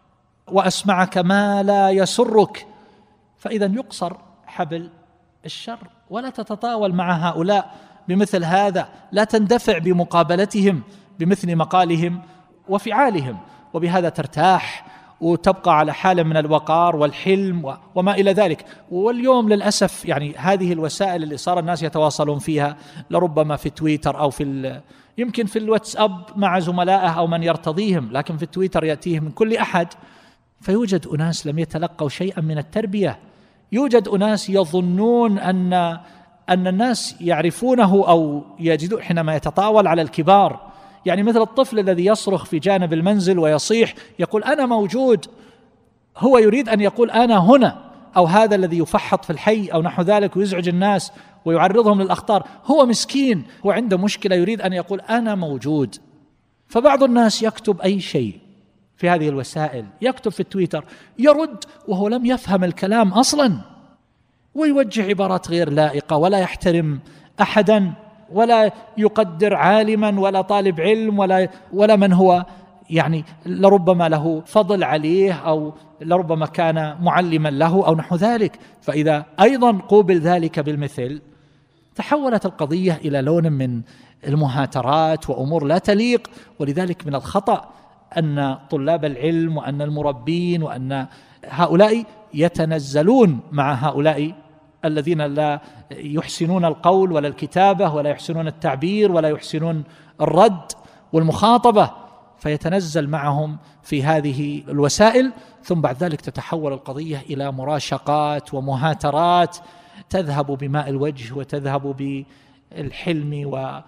وأسمعك ما لا يسرك، فإذا يقصر حبل الشر ولا تتطاول مع هؤلاء بمثل هذا، لا تندفع بمقابلتهم بمثل مقالهم وفعالهم، وبهذا ترتاح وتبقى على حالة من الوقار والحلم وما إلى ذلك. واليوم للأسف يعني هذه الوسائل اللي صار الناس يتواصلون فيها، لربما في تويتر أو في يمكن في الواتساب مع زملائه أو من يرتضيهم، لكن في التويتر يأتيه من كل أحد، فيوجد أناس لم يتلقوا شيئا من التربية، يوجد أناس يظنون أن أن الناس يعرفونه أو يجدون حينما يتطاول على الكبار، يعني مثل الطفل الذي يصرخ في جانب المنزل ويصيح يقول أنا موجود، هو يريد أن يقول أنا هنا، أو هذا الذي يفحط في الحي أو نحو ذلك ويزعج الناس ويعرضهم للأخطار، هو مسكين، هو عنده مشكلة يريد أن يقول أنا موجود. فبعض الناس يكتب أي شيء في هذه الوسائل، يكتب في التويتر يرد وهو لم يفهم الكلام أصلا، ويوجه عبارات غير لائقة، ولا يحترم أحدا، ولا يقدر عالما ولا طالب علم ولا ولا من هو يعني لربما له فضل عليه أو لربما كان معلما له أو نحو ذلك. فإذا أيضا قوبل ذلك بالمثل، تحولت القضية إلى لون من المهاترات وأمور لا تليق. ولذلك من الخطأ أن طلاب العلم وأن المربين وأن هؤلاء يتنزلون مع هؤلاء الذين لا يحسنون القول ولا الكتابة ولا يحسنون التعبير ولا يحسنون الرد والمخاطبة، فيتنزل معهم في هذه الوسائل، ثم بعد ذلك تتحول القضية إلى مراشقات ومهاترات تذهب بماء الوجه وتذهب بالحلم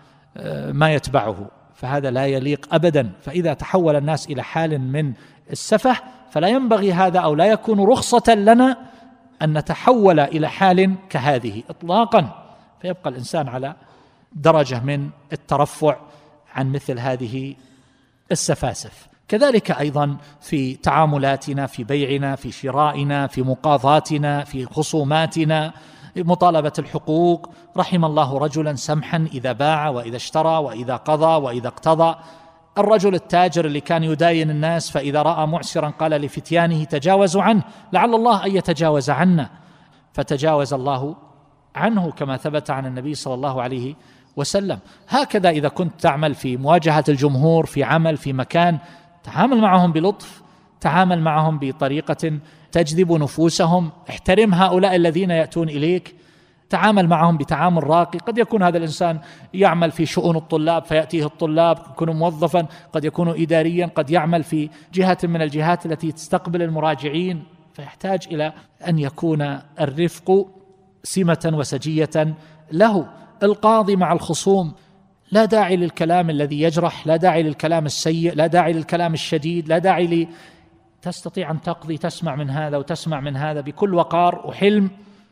وما يتبعه، فهذا لا يليق أبدا. فإذا تحول الناس إلى حال من السفه فلا ينبغي هذا أو لا يكون رخصة لنا أن نتحول إلى حال كهذه إطلاقا، فيبقى الإنسان على درجة من الترفع عن مثل هذه السفاسف. كذلك أيضا في تعاملاتنا، في بيعنا، في شرائنا، في مقاضاتنا، في خصوماتنا، مطالبة الحقوق. رحم الله رجلا سمحا إذا باع وإذا اشترى وإذا قضى وإذا اقتضى. الرجل التاجر اللي كان يداين الناس، فإذا رأى معسرا قال لفتيانه تجاوزوا عنه لعل الله أن يتجاوز عنا، فتجاوز الله عنه كما ثبت عن النبي صلى الله عليه وسلم. هكذا إذا كنت تعمل في مواجهة الجمهور في عمل في مكان، تعامل معهم بلطف، تعامل معهم بطريقة تجذب نفوسهم، احترم هؤلاء الذين يأتون إليك، تعامل معهم بتعامل راقي. قد يكون هذا الإنسان يعمل في شؤون الطلاب فيأتيه الطلاب، يكون موظفا، قد يكون إداريا، قد يعمل في جهة من الجهات التي تستقبل المراجعين، فيحتاج إلى أن يكون الرفق سمة وسجية له. القاضي مع الخصوم لا داعي للكلام الذي يجرح، لا داعي للكلام السيء، لا داعي للكلام الشديد، لا داعي لي تستطيع أن تقضي، تسمع من هذا وتسمع من هذا بكل وقار وحلم،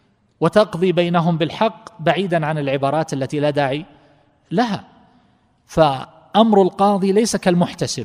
وتقضي بينهم بالحق بعيدا عن العبارات التي لا داعي لها. فأمر القاضي ليس كالمحتسب.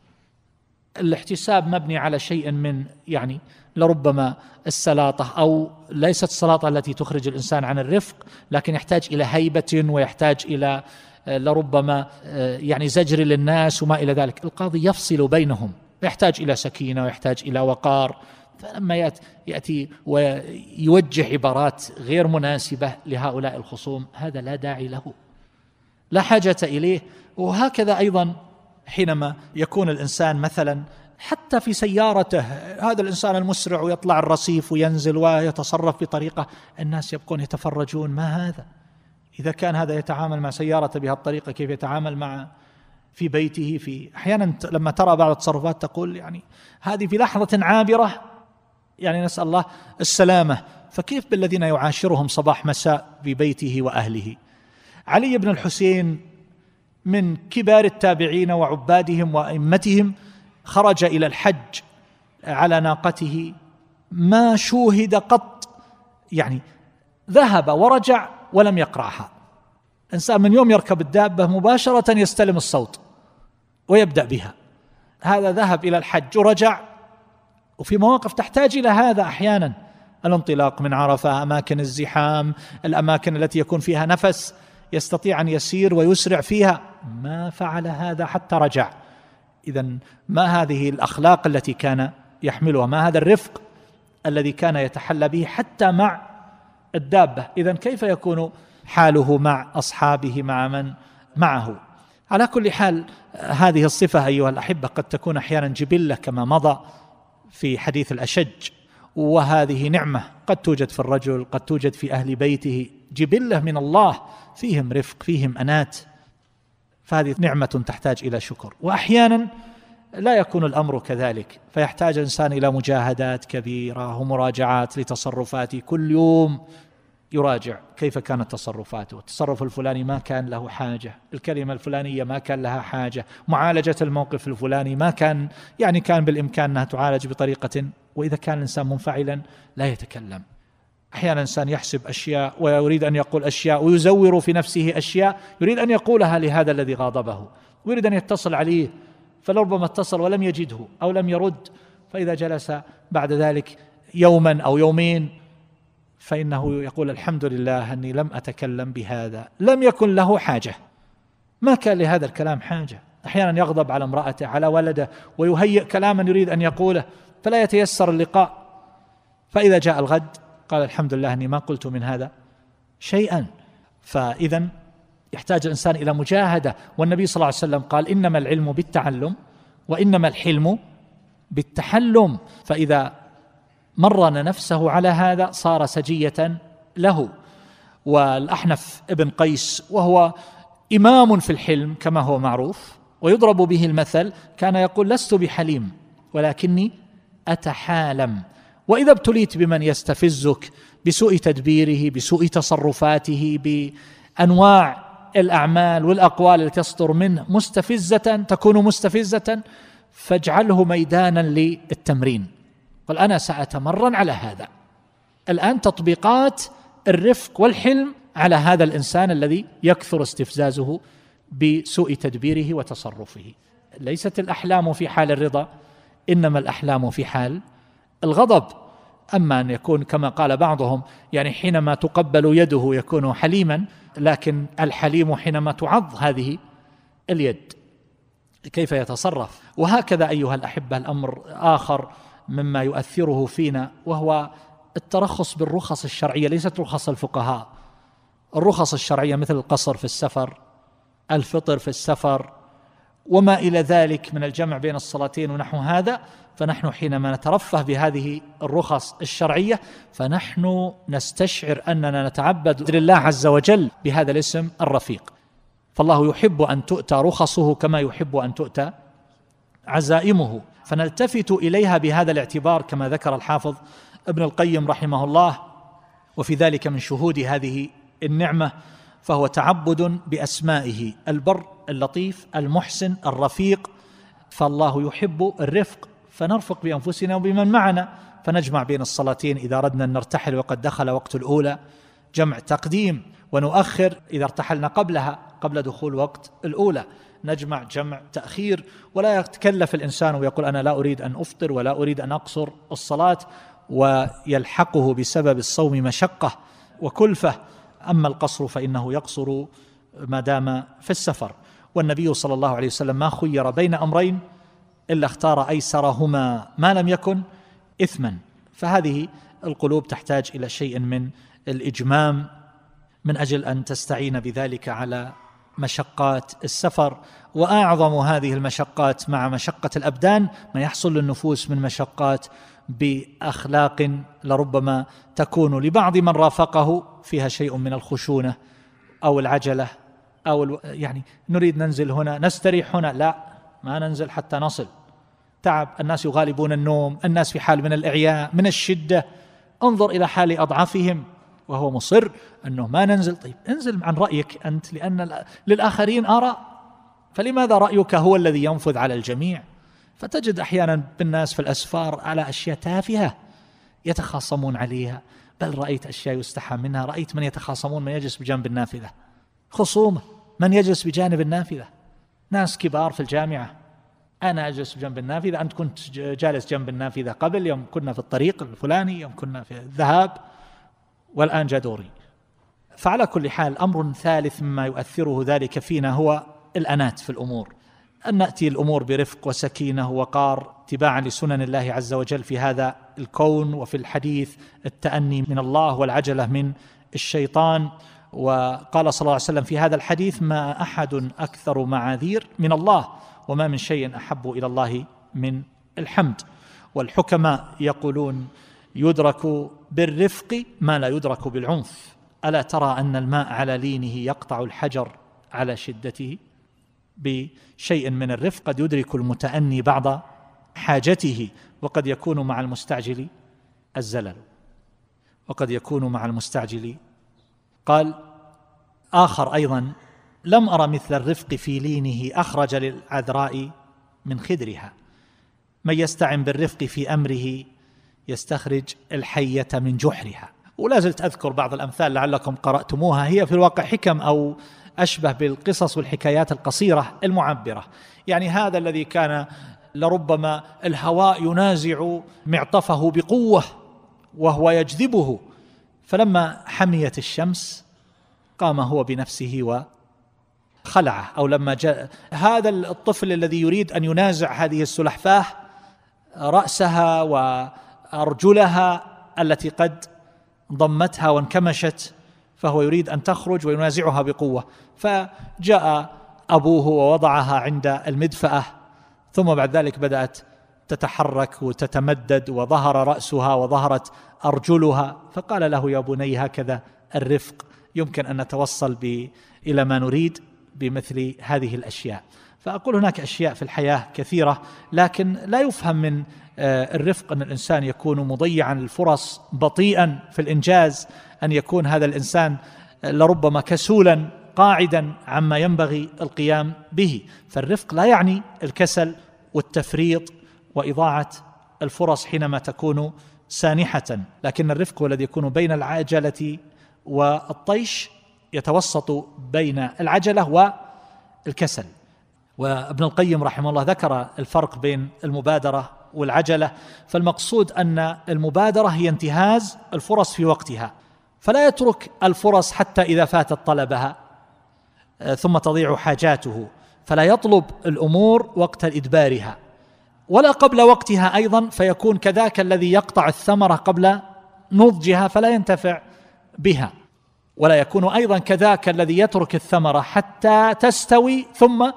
الاحتساب مبني على شيء من يعني لربما السلاطة، أو ليست السلاطة التي تخرج الإنسان عن الرفق، لكن يحتاج إلى هيبة ويحتاج إلى لربما يعني زجر للناس وما إلى ذلك. القاضي يفصل بينهم، يحتاج إلى سكينة ويحتاج إلى وقار، فلما يأتي ويوجه عبارات غير مناسبة لهؤلاء الخصوم هذا لا داعي له، لا حاجة إليه. وهكذا أيضا حينما يكون الإنسان مثلا حتى في سيارته، هذا الإنسان المسرع ويطلع الرصيف وينزل ويتصرف بطريقة الناس يبقون يتفرجون، ما هذا؟ إذا كان هذا يتعامل مع سيارته بهالطريقة كيف يتعامل مع في بيته؟ في أحيانا لما ترى بعض التصرفات تقول يعني هذه في لحظة عابرة، يعني نسأل الله السلامة، فكيف بالذين يعاشرهم صباح مساء ببيته وأهله؟ علي بن الحسين من كبار التابعين وعبادهم وأئمتهم خرج إلى الحج على ناقته، ما شوهد قط، يعني ذهب ورجع ولم يقرعها. إنسان من يوم يركب الدابة مباشرة يستلم الصوت ويبدأ بها. هذا ذهب إلى الحج ورجع، وفي مواقف تحتاج إلى هذا أحيانا، الانطلاق من عرفة، أماكن الزحام، الأماكن التي يكون فيها نفس يستطيع أن يسير ويسرع فيها، ما فعل هذا حتى رجع. إذن ما هذه الأخلاق التي كان يحملها؟ ما هذا الرفق الذي كان يتحلى به حتى مع الدابة؟ إذن كيف يكون حاله مع أصحابه، مع من معه؟ على كل حال، هذه الصفة أيها الأحبة قد تكون أحيانا جبلة كما مضى في حديث الأشج، وهذه نعمة قد توجد في الرجل، قد توجد في أهل بيته، جبلة من الله، فيهم رفق، فيهم أنات، فهذه نعمة تحتاج إلى شكر. وأحيانا لا يكون الأمر كذلك، فيحتاج الإنسان إلى مجاهدات كبيرة ومراجعات لتصرفاته، كل يوم يراجع كيف كانت تصرفاته، التصرف الفلاني ما كان له حاجة، الكلمة الفلانية ما كان لها حاجة، معالجة الموقف الفلاني ما كان يعني كان بالإمكان أنها تعالج بطريقة، وإذا كان الإنسان منفعلا لا يتكلم. أحيانا الإنسان يحسب أشياء ويريد أن يقول أشياء، ويزور في نفسه أشياء يريد أن يقولها لهذا الذي غاضبه، ويريد أن يتصل عليه، فلربما اتصل ولم يجده أو لم يرد، فإذا جلس بعد ذلك يوما أو يومين فإنه يقول الحمد لله أني لم أتكلم بهذا، لم يكن له حاجة، ما كان لهذا الكلام حاجة. أحيانا يغضب على امرأته، على ولده، ويهيئ كلاما يريد أن يقوله فلا يتيسر اللقاء، فإذا جاء الغد قال الحمد لله أني ما قلت من هذا شيئا. فإذا يحتاج الإنسان إلى مجاهدة، والنبي صلى الله عليه وسلم قال إنما العلم بالتعلم وإنما الحلم بالتحلم، فإذا مرن نفسه على هذا صار سجية له. والأحنف ابن قيس وهو إمام في الحلم كما هو معروف ويضرب به المثل، كان يقول لست بحليم ولكني أتحالم. وإذا ابتليت بمن يستفزك بسوء تدبيره، بسوء تصرفاته، بأنواع الأعمال والأقوال التي تصدر منه مستفزة، تكون مستفزة، فاجعله ميدانا للتمرين. قل أنا سأتمرن على هذا الآن، تطبيقات الرفق والحلم على هذا الإنسان الذي يكثر استفزازه بسوء تدبيره وتصرفه. ليست الأحلام في حال الرضا، إنما الأحلام في حال الغضب. أما أن يكون كما قال بعضهم يعني حينما تقبل يده يكون حليما، لكن الحليم حينما تعض هذه اليد كيف يتصرف. وهكذا أيها الأحبة الأمر آخر مما يؤثره فينا، وهو الترخص بالرخص الشرعية، ليست رخص الفقهاء، الرخص الشرعية مثل القصر في السفر، الفطر في السفر، وما إلى ذلك من الجمع بين الصلاتين ونحو هذا. فنحن حينما نترفه بهذه الرخص الشرعية فنحن نستشعر أننا نتعبد لله عز وجل بهذا الاسم الرفيق. فالله يحب أن تؤتى رخصه كما يحب أن تؤتى عزائمه، فنلتفت إليها بهذا الاعتبار كما ذكر الحافظ ابن القيم رحمه الله. وفي ذلك من شهود هذه النعمة فهو تعبد بأسمائه: البر، اللطيف، المحسن، الرفيق. فالله يحب الرفق، فنرفق بأنفسنا وبمن معنا، فنجمع بين الصلاتين إذا أردنا أن نرتحل وقد دخل وقت الأولى، جمع تقديم، ونؤخر إذا ارتحلنا قبلها قبل دخول وقت الأولى، نجمع جمع تأخير. ولا يتكلف الإنسان ويقول أنا لا أريد أن أفطر ولا أريد أن أقصر الصلاة، ويلحقه بسبب الصوم مشقة وكلفة. أما القصر فإنه يقصر ما دام في السفر. والنبي صلى الله عليه وسلم ما خير بين أمرين إلا اختار أيسرهما ما لم يكن إثما. فهذه القلوب تحتاج إلى شيء من الإجمام من أجل أن تستعين بذلك على مشقات السفر. وأعظم هذه المشقات مع مشقة الأبدان ما يحصل للنفوس من مشقات بأخلاق لربما تكون لبعض من رافقه فيها شيء من الخشونة أو العجلة، أو الو... يعني نريد ننزل هنا نستريح هنا، لا، ما ننزل حتى نصل، تعب، الناس يغالبون النوم، الناس في حال من الإعياء من الشدة، انظر إلى حال أضعافهم وهو مصر أنه ما ننزل. طيب انزل عن رأيك أنت، لأن للآخرين آراء، فلماذا رأيك هو الذي ينفذ على الجميع؟ فتجد أحيانا بالناس في الأسفار على أشياء تافهة يتخاصمون عليها، بل رأيت أشياء يستحى منها، رأيت من يتخاصمون من يجلس بجانب النافذة، خصومة من يجلس بجانب النافذة، ناس كبار في الجامعة أنا أجلس جنب النافذة، أنت كنت جالس جنب النافذة قبل، يوم كنا في الطريق الفلاني، يوم كنا في الذهاب، والآن جاء دوري. فعلى كل حال أمر ثالث مما يؤثره ذلك فينا هو الأنات في الأمور، أن نأتي الأمور برفق وسكينة ووقار اتباعا لسنن الله عز وجل في هذا الكون وفي الحديث، التأني من الله والعجلة من الشيطان. وقال صلى الله عليه وسلم في هذا الحديث: ما أحد أكثر معاذير من الله، وما من شيء أحب إلى الله من الحمد. والحكماء يقولون: يدرك بالرفق ما لا يدرك بالعنف. ألا ترى أن الماء على لينه يقطع الحجر على شدته؟ بشيء من الرفق قد يدرك المتأني بعض حاجته، وقد يكون مع المستعجل الزلل، وقد يكون مع المستعجل. قال آخر أيضا: لم أرى مثل الرفق في لينه أخرج للعذراء من خدرها. من يستعن بالرفق في أمره يستخرج الحية من جحرها. ولا زلت أذكر بعض الأمثال لعلكم قرأتموها، هي في الواقع حكم أو أشبه بالقصص والحكايات القصيرة المعبرة. يعني هذا الذي كان لربما الهواء ينازع معطفه بقوة وهو يجذبه، فلما حميت الشمس قام هو بنفسه وخلعه. أو لما جاء هذا الطفل الذي يريد أن ينازع هذه السلحفاة رأسها وأرجلها التي قد ضمتها وانكمشت، فهو يريد أن تخرج وينازعها بقوة، فجاء أبوه ووضعها عند المدفأة، ثم بعد ذلك بدأت تتحرك وتتمدد، وظهر رأسها وظهرت أرجلها، فقال له: يا بني هكذا الرفق، يمكن أن نتوصل ب... إلى ما نريد بمثل هذه الأشياء. فأقول هناك أشياء في الحياة كثيرة، لكن لا يفهم من الرفق أن الإنسان يكون مضيعا الفرص، بطيئا في الإنجاز، أن يكون هذا الإنسان لربما كسولا قاعدا عما ينبغي القيام به. فالرفق لا يعني الكسل والتفريط وإضاعة الفرص حينما تكون سانحة، لكن الرفق هو الذي يكون بين العجلة والطيش، يتوسط بين العجلة والكسل. وابن القيم رحمه الله ذكر الفرق بين المبادرة والعجلة، فالمقصود أن المبادرة هي انتهاز الفرص في وقتها، فلا يترك الفرص حتى إذا فاتت طلبها ثم تضيع حاجاته، فلا يطلب الأمور وقت إدبارها ولا قبل وقتها أيضا، فيكون كذاك الذي يقطع الثمرة قبل نضجها فلا ينتفع بها، ولا يكون أيضا كذاك الذي يترك الثمرة حتى تستوي ثم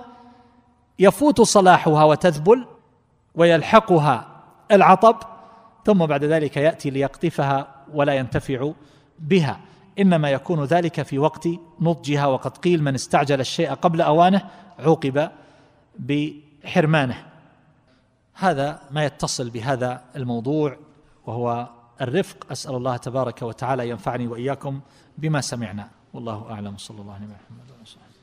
يفوت صلاحها وتذبل ويلحقها العطب، ثم بعد ذلك يأتي ليقطفها ولا ينتفع بها، إنما يكون ذلك في وقت نضجها. وقد قيل: من استعجل الشيء قبل أوانه عوقب بحرمانه. هذا ما يتصل بهذا الموضوع وهو الرفق. أسأل الله تبارك وتعالى ينفعني وإياكم بما سمعنا، والله أعلم، صلى الله عليه وسلم.